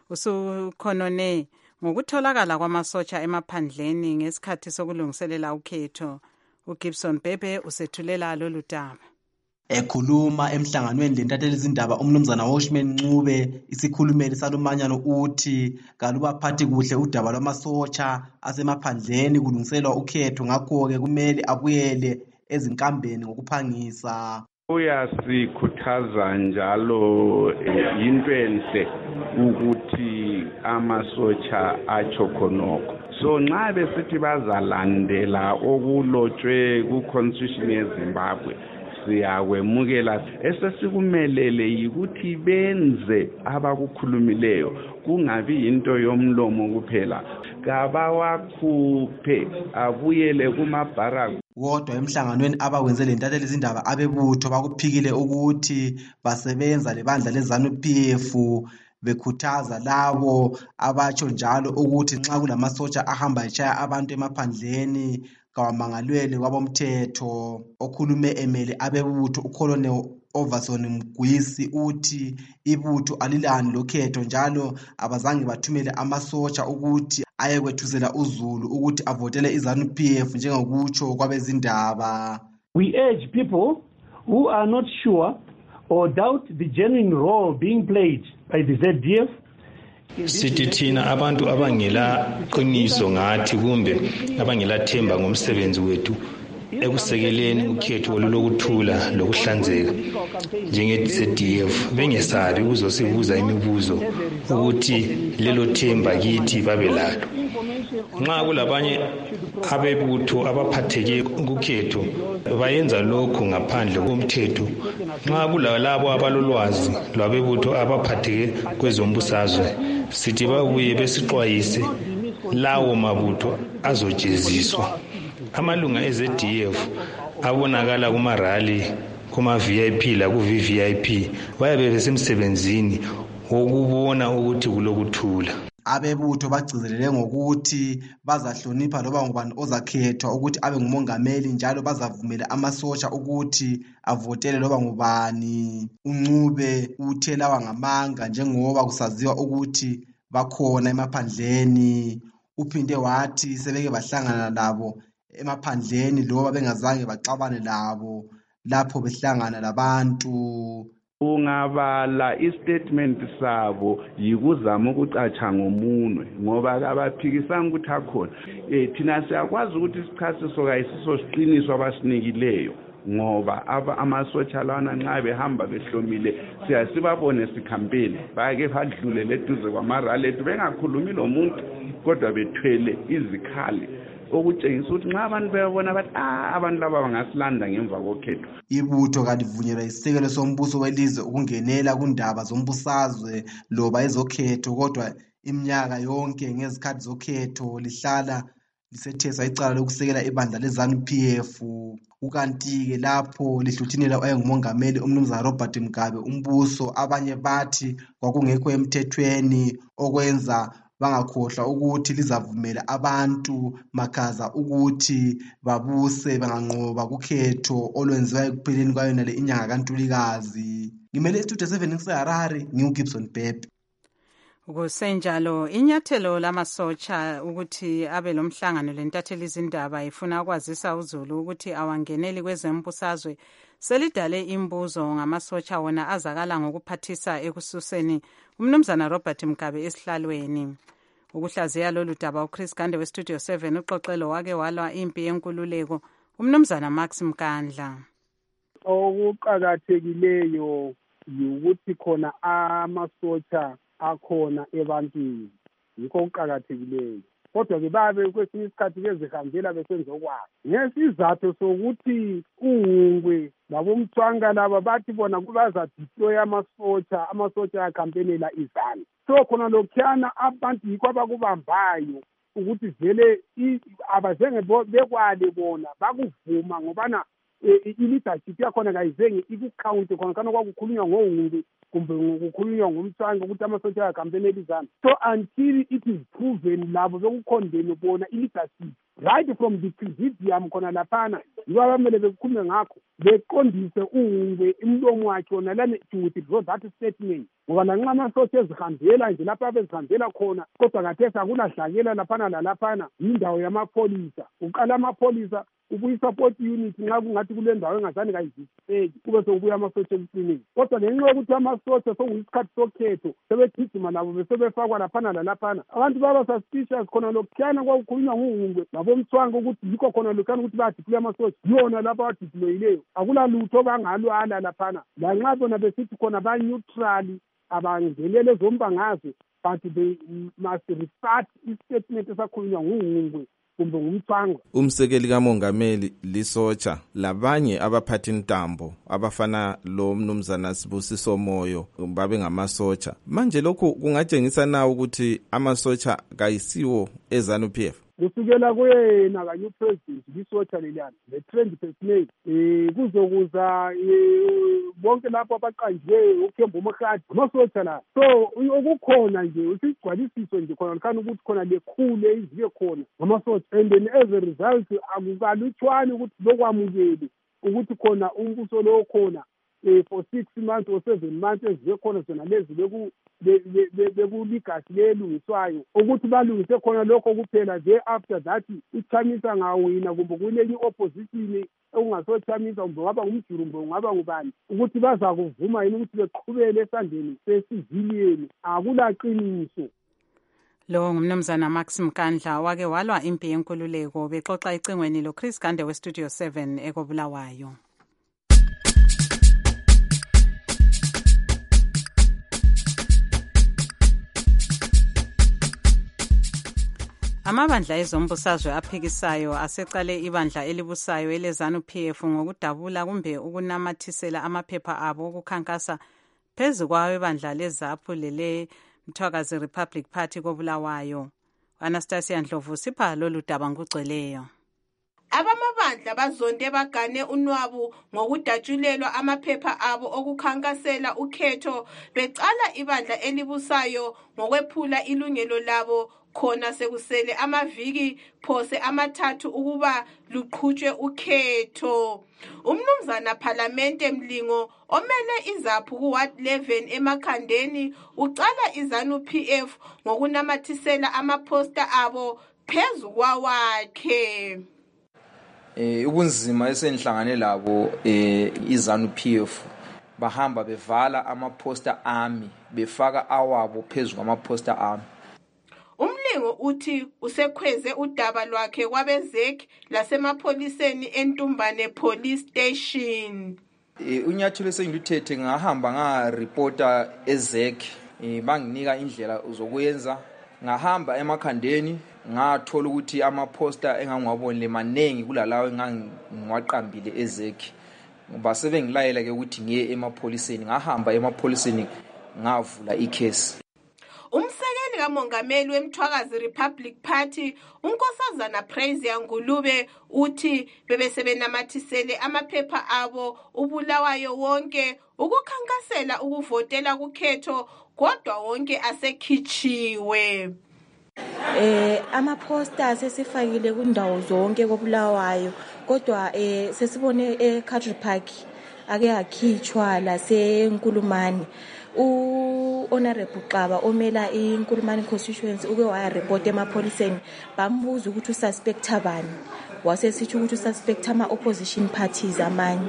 usukhonone ngokutholakala kwamasotsha emaphandleni ngesikhathi sokulungiselela ukhetho. uGibson Bebe usethulela lolu daba. Ekhuluma emhlanganweni lentatheli izindaba umnumzana Washman Ncube isikhulumeli salumanyano uthi kalubaphathi kuhle udaba lwamasotsha asemaphandleni kulungiselwa ukhetho, ngakho-ke kumele abuyele ezinkambeni ngokuphangisa. Uyasikhuthaza njalo into enhle ukuthi amasotsha atsho khonokho. So nxa besithi bazalandela okulotshwe ku-Constitution yeZimbabwe siyakwemukela. Esesikumelele yikuthi benze abakukhulumileyo kungabi yinto yomlomo kuphela, kabawakhuphe abuyele kumabharaku. Kodwa emhlanganweni abawenze lentatheli izindaba abebutho bakuphikile ukuthi basebenza lebandla leZANU-PF bekhuthaza labo abatsho njalo ukuthi nxa kulamasotsha ahamba etshaya abantu emaphandleni kawamangalwele kwabomthetho. Okhulume emele abebutho uColonel Overson Mgwisi uthi ibutho alilani lokhetho njalo abazange bathumele amasotsha ukuthi ayekwethuzela uZulu ukuthi avotele iZANU-PF njengokutsho kwabezindaba. We urge people who are not sure or doubt the genuine role being played by the ZDF. Sithi thina abantu abangela qiniso ngathi kumbe abangela themba ngomsebenzi wethu ekusekeleni ukhetho olulokuthula lokuhlanzeka njenge-ZDF bengesabi ukuzosibuza imibuzo ukuthi lelo themba kithi babelalo. Nxa kulabanye abebutho abaphatheke kukhetho bayenza lokho ngaphandle komthetho. Nxa kulalabo abalolwazi lwabebutho abaphatheke kwezombusazwe sithi babuye besixwayise lawo mabutho azojeziswa. Amalunga eZDF abonakala kumarali kuma-VIP laku-VVIP bayabe besemsebenzini wokubona ukuthi kulokuthula. Abebutho bagcizelele ngokuthi bazahlonipha loba ngubani ozakhethwa ukuthi abe ngumongameli, njalo bazavumela amasotsha ukuthi avotele loba ngubani. uNcube uthe lawa ngamanga njengoba kusaziwa ukuthi bakhona emaphandleni. Uphinde wathi sebeke bahlangana labo emaphandleni loba bengazange baxabane labo lapho behlangana labantu. Ungabala istatement sabo yikuzama ukucatsha ngomunwe ngoba abaphikisanga ukuthi akhona. Thina siyakwazi ukuthi isichasiso kayisiso siqiniso abasinikileyo ngoba amasotsha lawana nxa behamba behlomile siyasibabone sikhampeni bake badlule leduze kwamarali ethu bengakhulumi lo muntu kodwa bethwele izikhali okutshengisa ukuthi nxa abantu beyabona bathi abantu laba bangasilanda ngemva kokhetho. Ibutho kalivunyelwa isekelo sombuso welizwe ukungenela kundaba zombusazwe loba ezokhetho, kodwa iminyaka yonke ngezikhathi zokhetho lihlala lisethesa icala lokusekela ibandla leZANU-PF. Ukanti-ke lapho lihluthinela oyengumongameli umnumzana Robert Mugabe umbuso, abanye bathi kwakungekho emthethweni okwenza bangakhohlwa ukuthi lizavumela abantu makhaza ukuthi babuse banganqoba kukhetho olwenziwa ekupheleni kwayonale inyanga kaNtulikazi. Ngimele iStudio 7 ngiseHarare, ngiuGibson Bhebhe. Kusenjalo inyathelo lamasotsha ukuthi abe lomhlangano lentatheli izindaba ifuna ukwazisa uZulu ukuthi awangeneli kwezembusazwe selidale imbuzo ngamasotsha wona azakala ngokuphathisa ekususeni umnumzana Robert Mugabe esihlalweni. Ukuhlaziya lolu daba uChris Gande weStudio 7 uxoxelo wake walwa impi yenkululeko umnumzana Max Mkandla. Okuqakathekileyo ukuthi khona amasotsha akhona ebantwini, yikho okuqakathekileyo. Kodwa ke babe kwesinye isikhathi bezihambela besenza okwabo ngesizathu sokuthi uHungwe labomthwanga laba bathi bona kubazadeploya amasotsha akhampenela izanu. So khona lokhuyana abantu yikho abakubambayo ukuthi vele abazenge bekwale bona bakuvuma ngobana i-leadership yakhona kayizenge ikukhawunte khona kana kwakukhulunywa ngoHungwe kumbe ukukhulunywa ngomthwanga ukuthi amasotsha akhampenela izanu. So until it is proven labo bekukhondene bona i-leadership right from the presidium khona laphana yibo abamele bekukhulume ngakho beqondise uHungwe imlomo wakhe wona lana to withdraw that statement ngoba lanxa amasotsha ezihambela nje lapha abezihambela khona kodwa kathesi akulahlakela laphana lalaphana yindawo yamapholisa. Uqala amapholisa ubuyi-support unit nxa kungathi kule ndawo engazani kayiziseki kube sokubuya amasotsha ekuqineni. Kodwa ngenxa yokuthi amasotsha sokuyisikhathi sokhetho sebegijima labo besebefakwa laphana lalaphana abantu baba suspicious khona lokukhiyana kwakukhulunywa nguHungwe labomthwanga ukuthi yikho khona lokhuyana ukuthi bayadiploya amasotsha yona lapho abadiployileyo akulalutho bangalwala laphana lanxa bona besithi khona ba-neutral abangenele zombangazo but they must refute istatement esakhulunywa nguHungwe kumbe ngumthwanga. Umsekeli kamongameli lisotsha labanye abaphathi ntambo abafana lo mnumzana Sibusiso Moyo babe ngamasotsha. Manje lokhu kungatshengisa na ukuthi amasotsha kayisiwo eZANU-PF? Kusukela kuyena kanye upresident lisotsha leliyana le-trend personnel kuzokuza bonke lapho abaqanjiweyo uKhembu Mokgadi amasotsha la. So okukhona nje usigcwalisiso nje khona khani ukuthi khona lekhulu izibe khona ngamasotsha and then as a result akukalutshwane ukuthi lokwamukeli ukuthi khona umbuso lo khona for 6 months or 7 months ezibe khona zona lezi bekuligasi lelungiswayo ukuthi balungise khona lokho kuphela nje after that iChamisa ngawina kumbe kulenye opposition okungasochamisa kumbe ngaba ngumjurumbe ngaba ngubani ukuthi baza kuvuma yini ukuthi beqhubele esandleni sesivilieni akulaqiniso. Lo ngumnumzana Max Mkandla wake walwa impi yenkululeko bexoxa icingweni lo Chris Gande weStudio 7 ekobulawayo. Amabandla ezombusazwe aphikisayo asecale ibandla elibusayo eleZANU-PF ngokudabula kumbe ukunamathisela amaphepha abo okukhankasa phezu kwawo ibandla leZAPU lele Mthwakazi Republic Party kobulawayo. Anastasia Ndlovu sipha lolu daba ngugcweleyo. Abamabandla Abebandla bazonde bagane unwabu ngokudatshulelwa amaphepha abo okukhankasela ukhetho becala ibandla elibusayo ngokwephula ilungelo labo khona sekusele amaviki phose amathathu ukuba luqhutshwe ukhetho. Umnumzana Parliamente Mlingo omele izaphu kuWard 11 eMakhandeni ucala iZANU PF ngokunamathisela amaposter abo phezu kwawakhe. Ubunzima esenhlangane labo iZANU PF bahamba bevala amaposter ami befaka awabo phezu kwamaposter ami. Umlingo uthi usekhweze udaba lwakhe kwabezek lasemapholiseni eNtumbane Police Station. Unyathelo esengiluthethe ngahamba ngareporta ezek banginika indlela zokuyenza ngahamba emakhandeni ngathola ukuthi amaposter engangwabonile manengi kulalawo engangiwaqambile ezek base bengilayela ke ukuthi ngiye emapholiseni ngahamba emapholiseni ngavula icase. Umsekeli kamongameli wemthwakazi Republic Party unkosazana Praise Yangulube uthi bebesebenamathisele amaphepha abo ubulawayo wonke ukukhankasela ukuvotela kukhetho kodwa wonke asekhitshiwe. Amaposter sesifakile kundawo zonke kobulawayo kodwa sesibone eCountry Park ake akhitshwa laseNkulumani. Honorable Xaba omela iNkulumani constituency uke waya report emapholiseni bambuza ukuthi ususpecta bani wasesithi ukuthi ususpecta ama opposition parties amanye.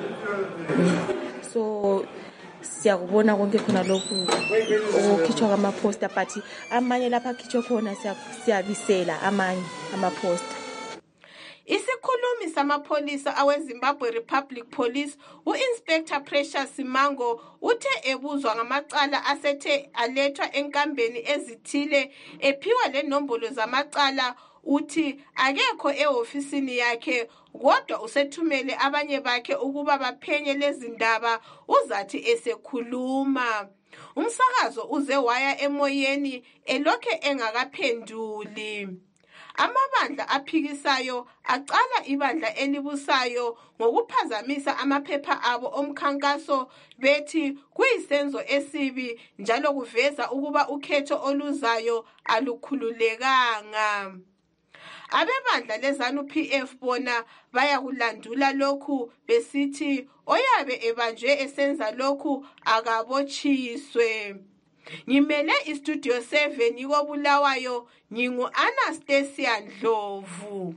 So siyakubona konke khona lokhu okukhitshwa kwamaposter but amanye lapha akhitshwa khona siyabisela amanye amaposter. Isikhulumi samapholisa aweZimbabwe Republic Police uInspector Precious Simango uthe ebuzwa ngamacala asethe alethwa enkambeni ezithile ephiwa lenombolo zamacala uthi akekho ehofisini yakhe kodwa usethumele abanye bakhe ukuba baphenye lezi ndaba uzathi esekhuluma. Umsakazo uze waya emoyeni elokhe engakaphenduli. Amabandla aphikisayo acala ibandla elibusayo ngokuphazamisa amaphepha abo omkhankaso bethi kuyisenzo esibi njalo kuveza ukuba ukhetho oluzayo alukhululekanga. Abebandla leZANU PF bona bayakulandula lokhu besithi oyabe ebanjwe esenza lokhu akabotshiswe. Ngimele iStudio 7 ikobulawayo ngingu Anastasia Ndlovu.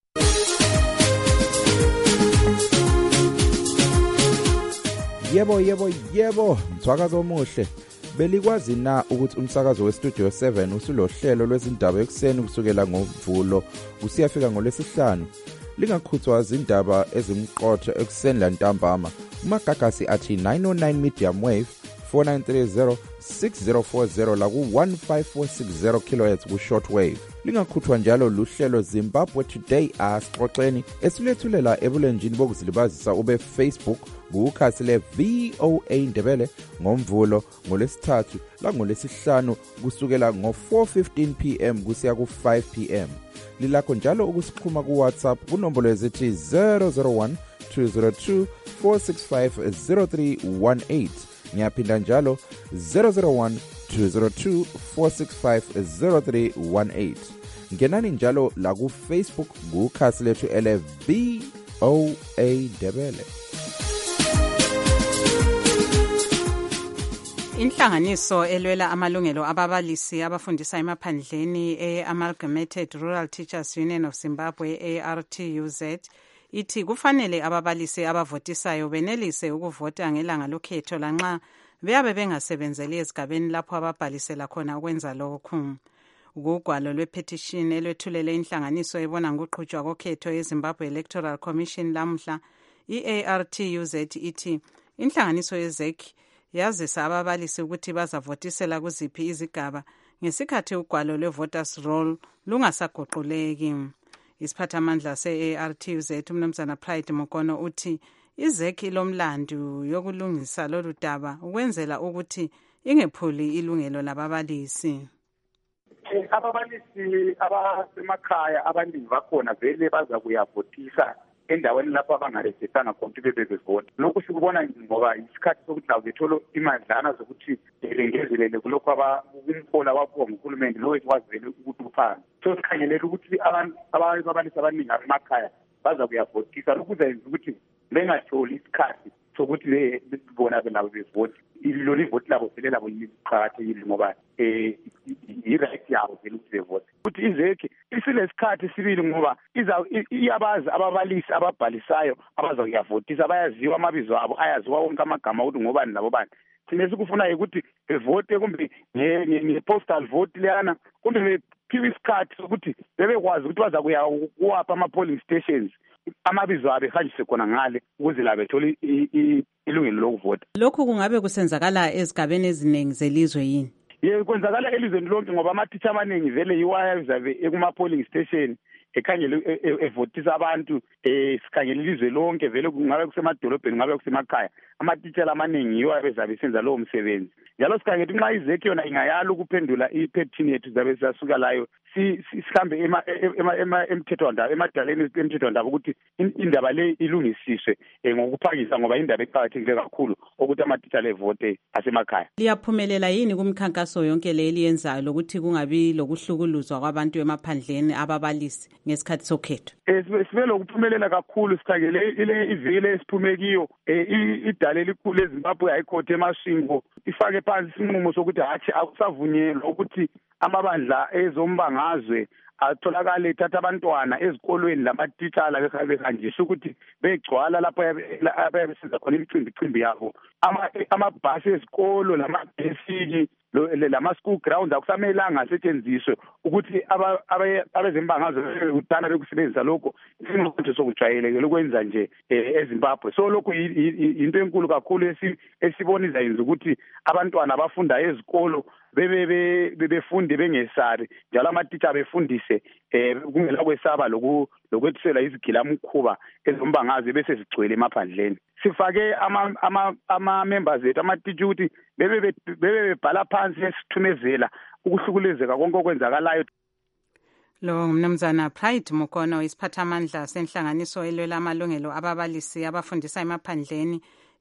Yebo, mthwakazo omuhle. Belikwazi na ukuthi umsakazo weStudio 7 usulohlelo lwezindaba ekseni kusukela ngoMvulo usiyafika ngoLwesihlanu. Lingakhuthwa izindaba ezimqotho ekseni lantambama. Umagagasi athi 909 medium wave 4930 6040 la ku-15460 kHz ku-shortwave. Lingakhuthwa njalo luhlelo Zimbabwe Today asixoxeni esilethulela ebulenjini bokuzilibazisa ube Facebook kukhasi le-VOA Ndebele ngoMvulo ngoLwesithathu la ngoLwesihlanu kusukela ngo-4:15 PM kusiya ku-5 PM. Lilakho njalo ukusixhuma kuWhatsApp kunombolo ezithi 001 202 465 0318. Ngiyaphinda njalo 001 202 465 0318. Ngenani njalo la ku Facebook kukhasi lethu ele-VOA Ndebele. Inhlanganiso elwela amalungelo ababalisi abafundisa emaphandleni e-Amalgamated Rural Teachers Union of Zimbabwe ARTUZ ithi kufanele ababalisi abavotisayo benelise ukuvota ngelanga lokhetho lanxa beyabe bengasebenzeli ezigabeni lapho ababhalisela khona ukwenza lokhu. Ugwalo lwepetition elwethulele inhlanganiso ebona ngokuqhutshwa kokhetho eZimbabwe Electoral Commission lamhla i-ARTUZ ithi inhlanganiso yeZEC yazisa ababalisi ukuthi bazavotisela kuziphi izigaba ngesikhathi ugwalo lwe-voters roll lungasaguquleki. Isiphathamandla se-ARTUZ umnumzana Pride Mukono uthi iZEC lomlandu yokulungisa lolu daba ukwenzela ukuthi ingephuli ilungelo lababalisi. Ababalisi abasemakhaya abaningi bakhona vele baza kuyavotisa endaweni lapho abangarejesanga khona ukuthi bebevota. Lokhu sikubona ngoba isikhathi sokuthi labo bethole imadlana zokuthi bengezelele kulokhu umholo waphiwa nguhulumende lo wazivele ukuthi uphansi. So sikhangelela ukuthi ababalisi abaningi emakhaya baza kuyavotisa. Lokhu kuzayenza ukuthi bengatholi isikhathi sokuthi bona nabo bevoti. Lolu ivoti labo vele labo liqakathekile ngoba i-right yabo vele ukuthi bevoti. Ukuthi izekhe isilesikhathi sibili ngoba iyabazi ababalisi ababhalisayo abaza kuyavotisa, bayaziwa amabizo abo, ayaziwa wonke amagama ukuthi ngobani nabo bani. Thina sikufunayo ukuthi bevote kumbe nge-postal vote leyana kumbe bephiwe isikhathi sokuthi bebekwazi ukuthi baza kuwapha ama-polling stations amabizo abe hanjise khona ngale ukuze la bethole ilungelo lokuvota. Lokhu kungabe kusenzakala ezigabeni eziningi zelizwe yini? Kwenzakala elizweni lonke ngoba amatitsha amaningi vele yiwaya izabe ekuma-polling station ekhangele evotisa abantu sikhangele ilizwe lonke vele kungabe kusemadolobheni ngabe kusemakhaya amatitsha amaningi yiwo abezabe senza lowo msebenzi. Njalo sikhangele nxa izekhe yona ingayala ukuphendula i-petini yethu zabe siyasuka layo sihambe emthethwandaba emadaleni emthethwandaba ukuthi indaba le ilungisiswe ngokuphangisa ngoba indaba eqakathekile kakhulu ukuthi amatitsha levote asemakhaya. Liyaphumelela yini kumkhankaso yonke le eliyenzayo lokuthi kungabi lokuhlukuluzwa kwabantu emaphandleni ababalisi ngesikhathi sokhetho? Sibe lokuphumelela kakhulu. Sikhangele ile ivile esiphume kiyo idale elikhulu eZimbabwe High Court eMasvingo ifake phansi isinqumo sokuthi hathi akusavunyelwa ukuthi amabandla ezombangazwe atholakale ethatha abantwana ezikolweni lamatitshala behanjiswa ukuthi begcwala lapho ababesenza khona imicimbi yabo. Amabhasi ezikolo lamabhesiki lama-school grounds akusamelanga asetshenziswe ukuthi abezembangazwe udana bekusebenzisa lokho isinqoqo sokujwayelekile ukwenza nje eZimbabwe. So lokhu into enkulu kakhulu esiboniza yenza ukuthi abantwana abafunda ezikolo befunde bengesabi njalo amatitsha befundise kungela kwesaba lokwethisela izigilamkhuba ezombangazwe bese zigcwele emaphandleni. Sifake ama-members ethu amatitsha ukuthi bebebhala phansi esithumezela ukuhlukulezeka konke okwenzakalayo. Lo mnumzana Pride Mukono isiphathamandla senhlanganiso elwela amalungelo ababalisi abafundisa emaphandleni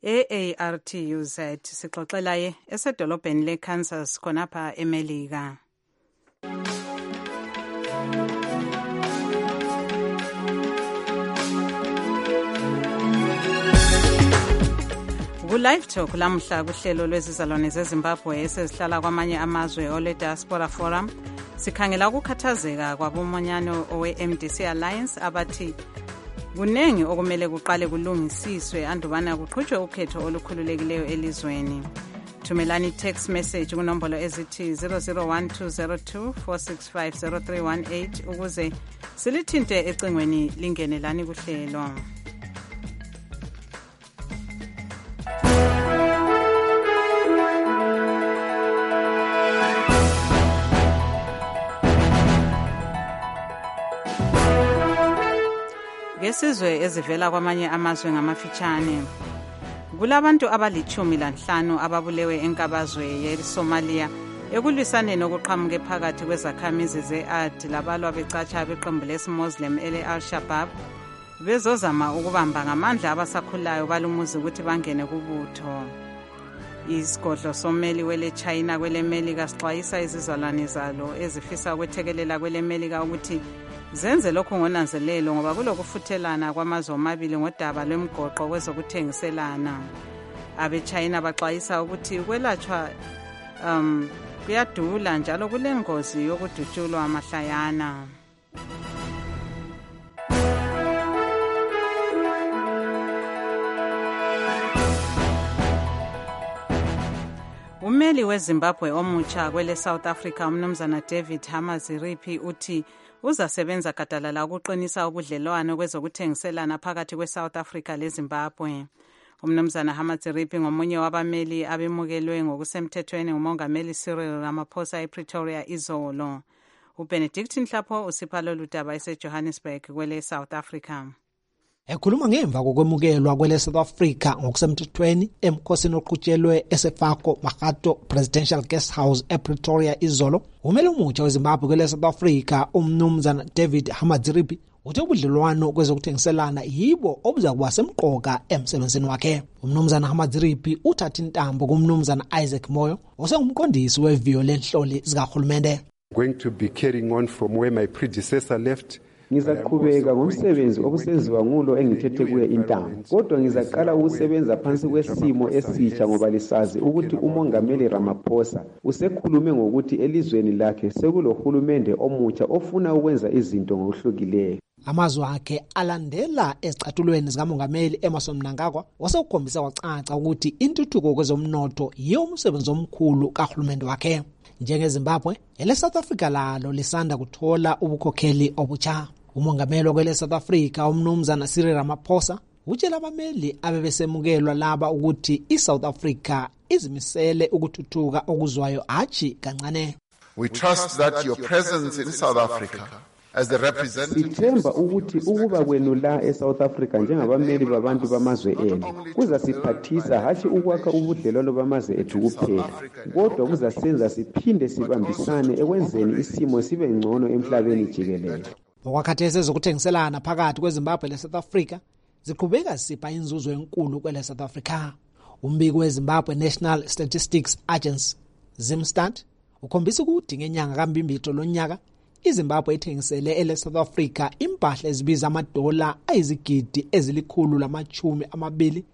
AARTUZ. Sixoxela ye esedolobheni leKansas khonapha eMelika. Ku-Live Talk lamhla kuhlelo lwezizalwane zeZimbabwe esezihlala kwamanye amazwe ole Diaspora Forum sikhangela ukukhathazeka kwabomanyano owe-MDC Alliance abathi kunengi okumele kuqale kulungisiswe andubana kuqhutshwe ukhetho olukhululekileyo elizweni. Thumelani text message kunombolo ezithi 001202465038 ukuze silithinte ecingweni lingenelani kuhlelo. Ngesizwe ezivela kwamanye amazwe ngamafitshane. Kulabantu abali-15 ababulewe enkabazwe yeSomalia ekulwisaneni okuqhamuke phakathi kwezakhamizi ze-AD labalwa becatsha beqembu lesi-Muslim ele-Al-Shabaab bezozama ukubamba ngamandla abasakhulayo balumuzi ukuthi bangene kubutho. Isigodlo sommeli wele-China kwele-Melika sixwayisa izizalwane zalo ezifisa ukwethekelela kwele-Melika ukuthi zenze lokhu ngonanzelelo ngoba kulokufuthelana kwamazwe amabili ngodaba lwemgoqo kwezokuthengiselana. Abe-China baxwayisa ukuthi ukwelatshwa kuyadula njalo kulengozi yokudutshulwa mahlayana. Umeli weZimbabwe omutsha kwele South Africa umnumzana David Hamaziripi uthi uzasebenza gadalala ukuqinisa ubudlelwano kwezokuthengiselana phakathi kweSouth Africa leZimbabwe. Umnumzana Hamaziripi ngomunye wabameli abemukelwe ngokusemthethweni ngumongameli Cyril Ramaphosa ePretoria izolo. uBenedict Nhlapho usipha lolu daba eseJohannesburg kwele South Africa. Ekhuluma ngemva kokwemukelwa kwele South Africa ngokusemthethweni emkhosini oqhutshelwe eSefako Mahato Presidential Guest House ePretoria izolo, umeli omutsha weZimbabwe kwele South Africa umnumzana David Hamaziripi uthi ubudlelwano kwezokuthengiselana yibo obuza kuba semqoka emsebenzini wakhe. Umnumzana Hamadziripi uthatha intambo kumnumzana Isaac Moyo osengumqondisi weviyo lenhloli zikahulumende. Going to be carrying on from where my predecessor left. Ngizaqhubeka ngomsebenzi obusenziwa ngulo engithethe kuye intambo, kodwa ngizaqala ukusebenza phansi kwesimo esitsha ngoba lisazi ukuthi umongameli Ramaphosa usekhulume ngokuthi elizweni lakhe sekulohulumende omutsha ofuna ukwenza izinto ngokuhlukileyo. Amazwi akhe alandela ezicathulweni zikamongameli Emmerson Mnangagwa wasekukhombisa kwacaca ukuthi intuthuko kwezomnotho yiyo umsebenzi omkhulu kahulumende wakhe. NjengeZimbabwe, ele-South Africa lalo lisanda kuthola ubukhokheli obutsha. Umongameli wakwele-South Africa umnumzana Cyril Ramaphosa utshela abameli abebesemukelwa laba ukuthi iSouth Africa izimisele ukuthuthuka okuzwayo achi kancane. We trust that your presence in South Africa as the representative sithemba ukuthi ukuba kwenu la eSouth Africa njengabameli babantu bamazwe enu kuzasiphathisa hathi ukwakha ubudlelwano bamazwe ethu kuphela, kodwa kuzasenza siphinde sibambisane ekwenzeni isimo sibe ngcono emhlabeni jikelele. Okwakhathesi ezokuthengiselana phakathi kweZimbabwe leSouth Africa ziqhubeka sipha inzuzo enkulu kwele South Africa. Umbiko weZimbabwe National Statistics Agency ZimStat ukhombisa ukuthi ngenyanga kaMbimbitho lonyaka iZimbabwe ithengisele ele-South Africa impahla ezibiza amadola ayizigidi ezili-120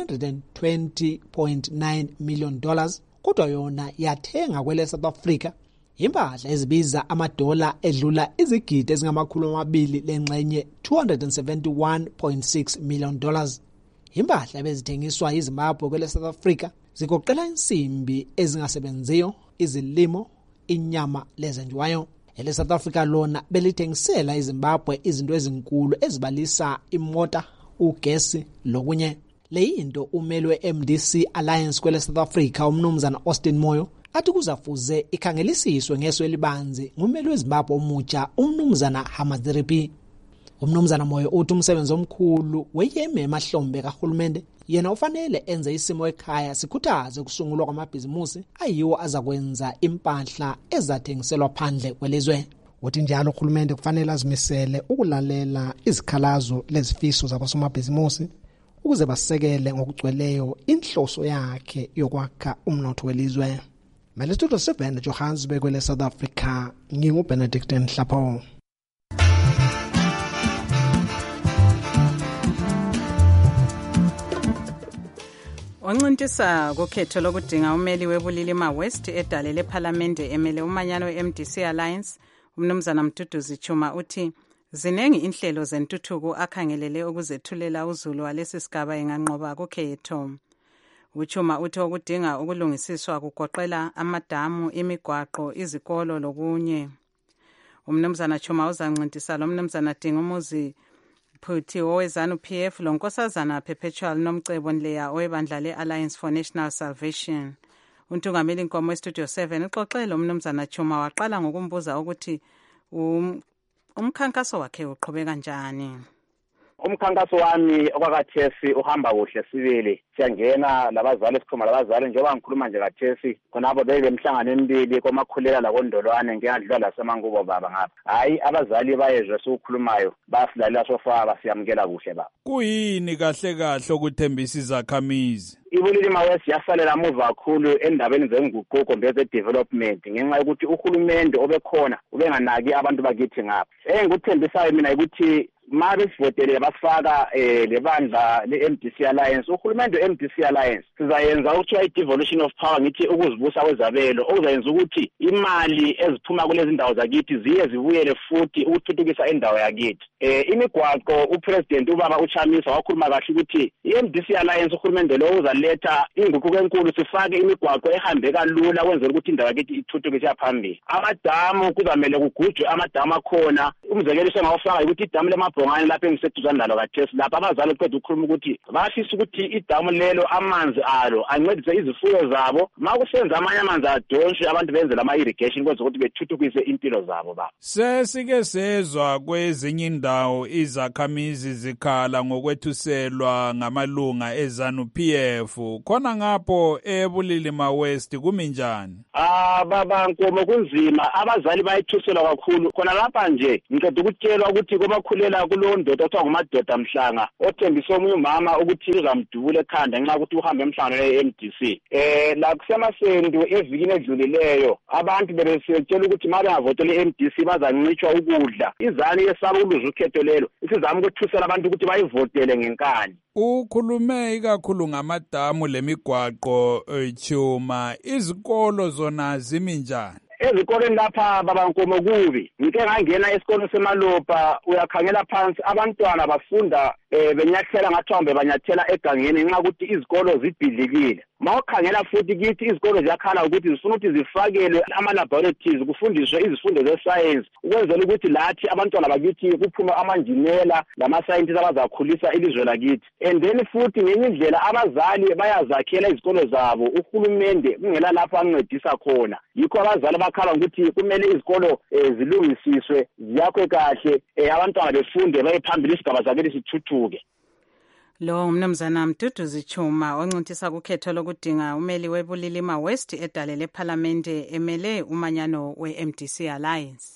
$120.9 million, kodwa yona yathenga kwele-South Africa impahla ezibiza amadola edlula izigidi ezingama-200 lengxenye $271.6 million. Impahla ebezithengiswa yiZimbabwe kwele-South Africa zigoqela insimbi ezingasebenziyo, izilimo, inyama lezenjiwayo. Ele-South Africa lona belithengisela iZimbabwe izinto ezinkulu ezibalisa imota, ugesi lokunye. Leyinto umeli we-MDC Alliance kwele-South Africa umnumzana Austin Moyo athi kuzafuze ikhangelisiswe ngeso elibanzi ngumeli weZimbabwe omutsha umnumzana Hamadziripi. Umnumzana Moyo uthi umsebenzi omkhulu weyeme emahlombe kahulumende yena ufanele enze isimo ekhaya sikhuthaze ukusungulwa kwamabhizimusi ayiwo azakwenza impahla ezathengiselwa phandle kwelizwe. Uthi njalo uhulumende kufanele azimisele ukulalela izikhalazo lezifiso zabasomabhizimusi ukuze basekele ngokugcweleyo inhloso yakhe yokwakha umnotho welizwe. Melestudio 7 Johannesburg kwele South Africa, nginguBenedict Nhlapho. Oncintisa kokhetho lokudinga umeli webulilima West edale lePhalamende emele umanyano weMDC Alliance, umnumzana Mduduzi Chuma uthi zinengi inhlelo zentuthuko akhangelele ukuzethulela uzulu walesi sigaba enganqoba kukhetho. Uchuma uthi okudinga ukulungisiswa kugoqela amadamu, imigwaqo, izikolo lokunye. Umnumzana Chuma uzancintisa lo mnumzana Dingumuzi Phuthi owezanu PF lonkosazana Perpetual Nomcebo Nleya owebandla le-Alliance for National Salvation. Untungameli Nkomo eStudio 7 uxoxele umnumzana Chuma waqala ngokumbuza ukuthi umkhankaso wakhe uqhubeka kanjani. Umkhankaso wami okwakathesi uhamba kuhle sibili. Siyangena labazali sikhuluma labazali njengoba ngikhuluma nje kathesi khonabo bemhlangano emibili komakhulela lakondolwane ngiyadlula lasemangubo baba ngapha. Hayi abazali bayezwe sokukhulumayo basilalela sofaka siyamkela kuhle baba. Kuyini kahle ukuthembisa izakhamizi? Ibulilima West yasalela muva kakhulu endabeni zenguquko ngezedevelopment ngenxa yokuthi uhulumende obekhona ubenganaki abantu bakithi ngapha. Engikuthembisayo mina ukuthi mabe sivotele basifaka lebandla le-MDC Alliance uhulumende we-MDC Alliance sizayenza ukuthiwa i-devolution of power ngithi ukuzibusa kwezabelo okuzayenza ukuthi imali eziphuma kulezi ndawo zakithi ziye zibuyele futhi ukuthuthukisa indawo yakithi. Imigwaqo upresident ubaba uChamisa wakhuluma kahle ukuthi i-MDC Alliance uhulumende lo uzaletha inguquko enkulu sifake imigwaqo ehambeka lula kwenzela ukuthi indawo yakithi ithuthukise phambili. Amadamu kuzamele kugujwe amadamu akhona umzekelo sengawufaka ukuthi idamu lemabhongane lapha engiseduzane nalo kathesi lapha abazali qeda ukukhuluma ukuthi bafisa ukuthi idamu lelo amanzi alo ancedise izifuyo zabo makusenza amanye amanzi adonshwe abantu benze lama irrigation kwenza ukuthi bethuthukise impilo zabo ba. Sesike sezwa kwezinye indawo izakhamizi zikhala ngokwethuselwa ngamalunga ezanu PF khona ngapho eBulilima West kuminjani? Baba Nkomo kunzima abazali bayithuselwa kakhulu khona lapha nje ngiqeda ukutshelwa ukuthi komakhulela kulowo ndoda othiwa nguMadoda Mhlanga othembise omunye umama ukuthi uzamdubula ekhanda ngenxa ukuthi uhambe emhlanganweni ye-MDC. La kusemasendu evikini edlulileyo abantu bebesetshela ukuthi uma bengavotela i-MDC bazancitshwa ukudla. IZANU yesaba ukuluza ukhetho lelo isizama ukuthusela abantu ukuthi bayivotele ngenkani. Ukhulume ikakhulu ngamadamu lemigwaqo Chuma, izikolo zona zimi njani? Ezikoleni lapha babankomo kubi ngike ngangena esikoleni seMalopa uyakhangela phansi abantwana bafunda benyathela ngathombe banyathela egangeni nxa ukuthi izikolo zibhidlikile. Mawukhangela futhi kithi izikolo ziyakhala ukuthi zifuna ukuthi zifakelwe ama-laboratories kufundiswe izifundo ze-science ukwenzela ukuthi lathi abantwana bakithi kuphuma amanjinela lama-scientists abazakhulisa ilizwe lakithi. And then futhi ngenye indlela abazali bayazakhela izikolo zabo uhulumende kungela lapho ancedisa khona. Yikho abazali bakhala ukuthi kumele izikolo zilungisiswe ziyakhwe kahle abantwana befunde baye phambili isigaba zakithi sithuthuke. Lo umnumzana Mduduzi Chuma oncintisa kukhetho lokudinga umeli weBulilima West edale leParlamente emele umanyano we-MDC Alliance.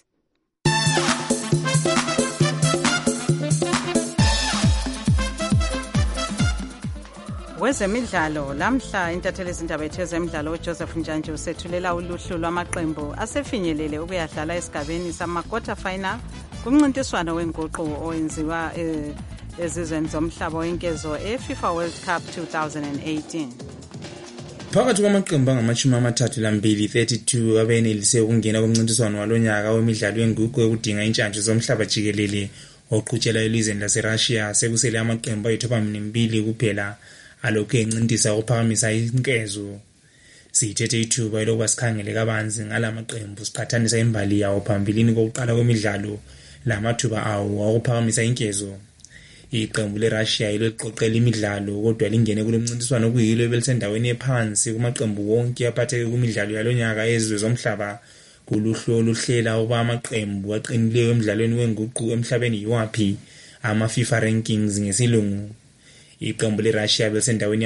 Wezemidlalo lamhla intatheli izindaba ezemidlalo uJoseph Njanje usethulela uluhlu lwamaqembu asefinyelele ukuyadlala esigabeni sama-quarter final kumncintiswano wenguqu owenziwa ezizweni zomhlaba wenkezo eFIFA World Cup 2018. Phakathi kwamaqembu angama-32 32 abenelise ukungena kumncintiswano walonyaka wemidlalo yenguqu yokudinga intshantshi zomhlaba jikelele oqhutshela elizweni laseRussia sekusele amaqembu ayi-32 kuphela alokhu encintisa ukuphakamisa inkezo. Sithethe ithuba lokuba sikhangele kabanzi ngalamaqembu siqhathanisa imbali yawo phambilini kokuqala kwemidlalo lamathuba awo okuphakamisa inkezo. Iqembu leRussia liqoqela imidlalo kodwa lingene kulomncintiswano kuyilo ebelisendaweni ephansi kumaqembu wonke aphatheke kumidlalo yalonyaka ezizwe zomhlaba kuluhlu oluhlela ukuba amaqembu aqinileyo emidlalweni wenguqu emhlabeni yiwaphi ama-FIFA rankings ngesilungu. Iqembu leRussia belisendaweni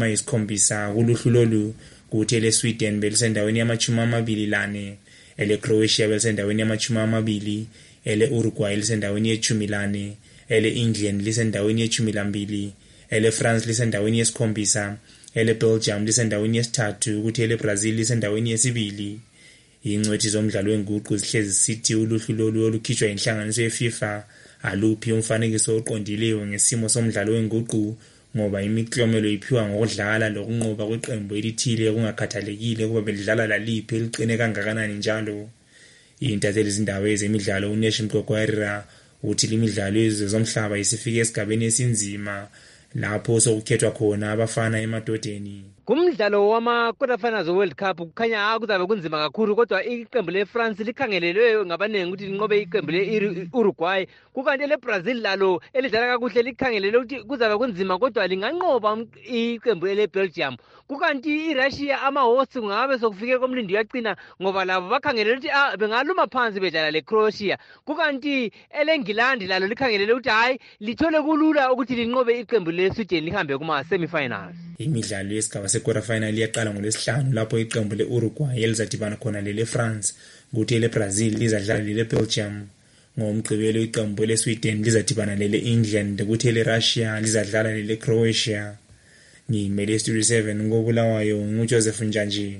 yama-7 kuluhlu lolu kuthi eleSweden belisendaweni yama-24, eleCroatia belisendaweni yama-20, ele-Uruguay lisendaweni ye-14, ele-England lisendaweni ye-12, ele-France lisendaweni ye-7, ele-Belgium lisendaweni ye-3 kuthi ele-Brazil lisendaweni ye-2. Ingcwethi zomdlalo wenguqu zihlezi sithi uluhlu lolu olukhitshwa inhlanganiso yeFIFA aluphi umfanekiso oqondileyo ngesimo somdlalo wenguqu ngoba imiklomelo iphiwa ngokudlala lokunqoba kweqembu elithile kungakhathalekile ukuba belidlala laliphi eliqine kangakanani njalo. Intatheli izindaba ezemidlalo uNesh Mgogwarira uthi imidlalo yezizwe zomhlaba isifike esigabeni esinzima lapho sokukhethwa khona abafana emadodeni. Kumdlalo wama-quarter finals World Cup kukhanya kuzabe kunzima kakhulu kodwa iqembu leFrance likhangelelwe ngabanengi ukuthi linqobe iqembu le-Uruguay kukanti leBrazil lalo elidlala kakuhle likhangelelwe ukuthi kuzabe kunzima kodwa linganqoba iqembu leBelgium kukanti iRussia ama-host kungabe sokufike komlindi yaqina ngoba labo bakhangelelwe ukuthi bengaluma phansi bedlala leCroatia kukanti elengilandi lalo likhangelelwe ukuthi hayi lithole kulula ukuthi linqobe iqembu leSweden lihambe kuma-semifinals. Imidlalo yesigaba se-quarter final iyaqala ngoLwesihlanu lapho iqembu le-Uruguay elizadibana khona lele-France kuthi ele-Brazil lizadlala lele-Belgium. Ngomgqibelo iqembu le-Sweden lizadibana lele-England kuthi ele-Russia lizadlala lele-Croatia. Ngimele Studio 7 ngobulawayo nguJoseph Njanje.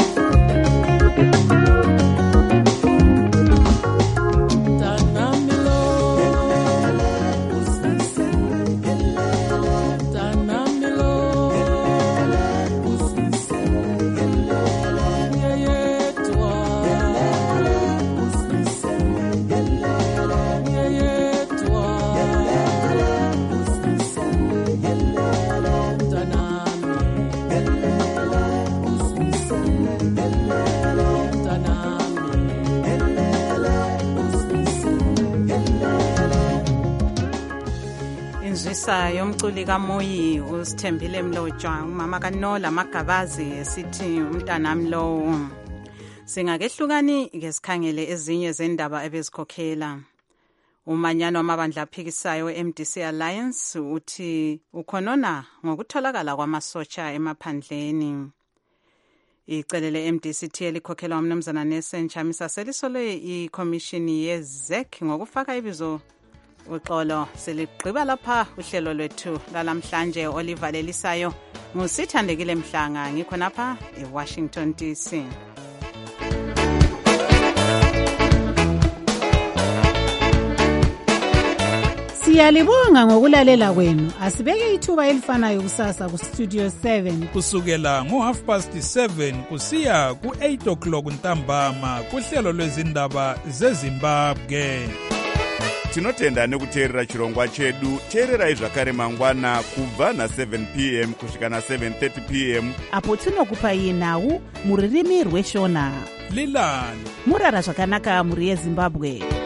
Yomculi kaMoyi uSithembile Mlotshwa umama kaNola Magabazi esithi umntanami lo. Singakehlukani ke sikhangele ezinye zendaba ebezikhokhela. Umanyano wamabandla aphikisayo eMDC Alliance uthi ukhonona ngokutholakala kwamasotsha emaphandleni. icele le-MDCT elikhokhelwa umnumzana Nelson Chamisa selisole ikhomishini ye-ZEC ngokufaka ibizo uxolo. Seligqiba lapha uhlelo lwethu lalamhlanje olivalelisayo. Ngusithandekile Mhlanga, ngikho napha eWashington DC. Siyalibonga ngokulalela kwenu. Asibeke ithuba elifanayo kusasa ku Studio 7 kusukela ngo7:30 kusiya ku8:00 ntambama kuhlelo lwezindaba zeZimbabwe. Tinotenda nekuteerera chirongwa chedu. Teererai zvakare mangwana kubva na7 p.m. kusvika na7:30 p.m. apo tinokupai nhau muririmi rweshona. Lilani murara zvakanaka muri yeZimbabwe.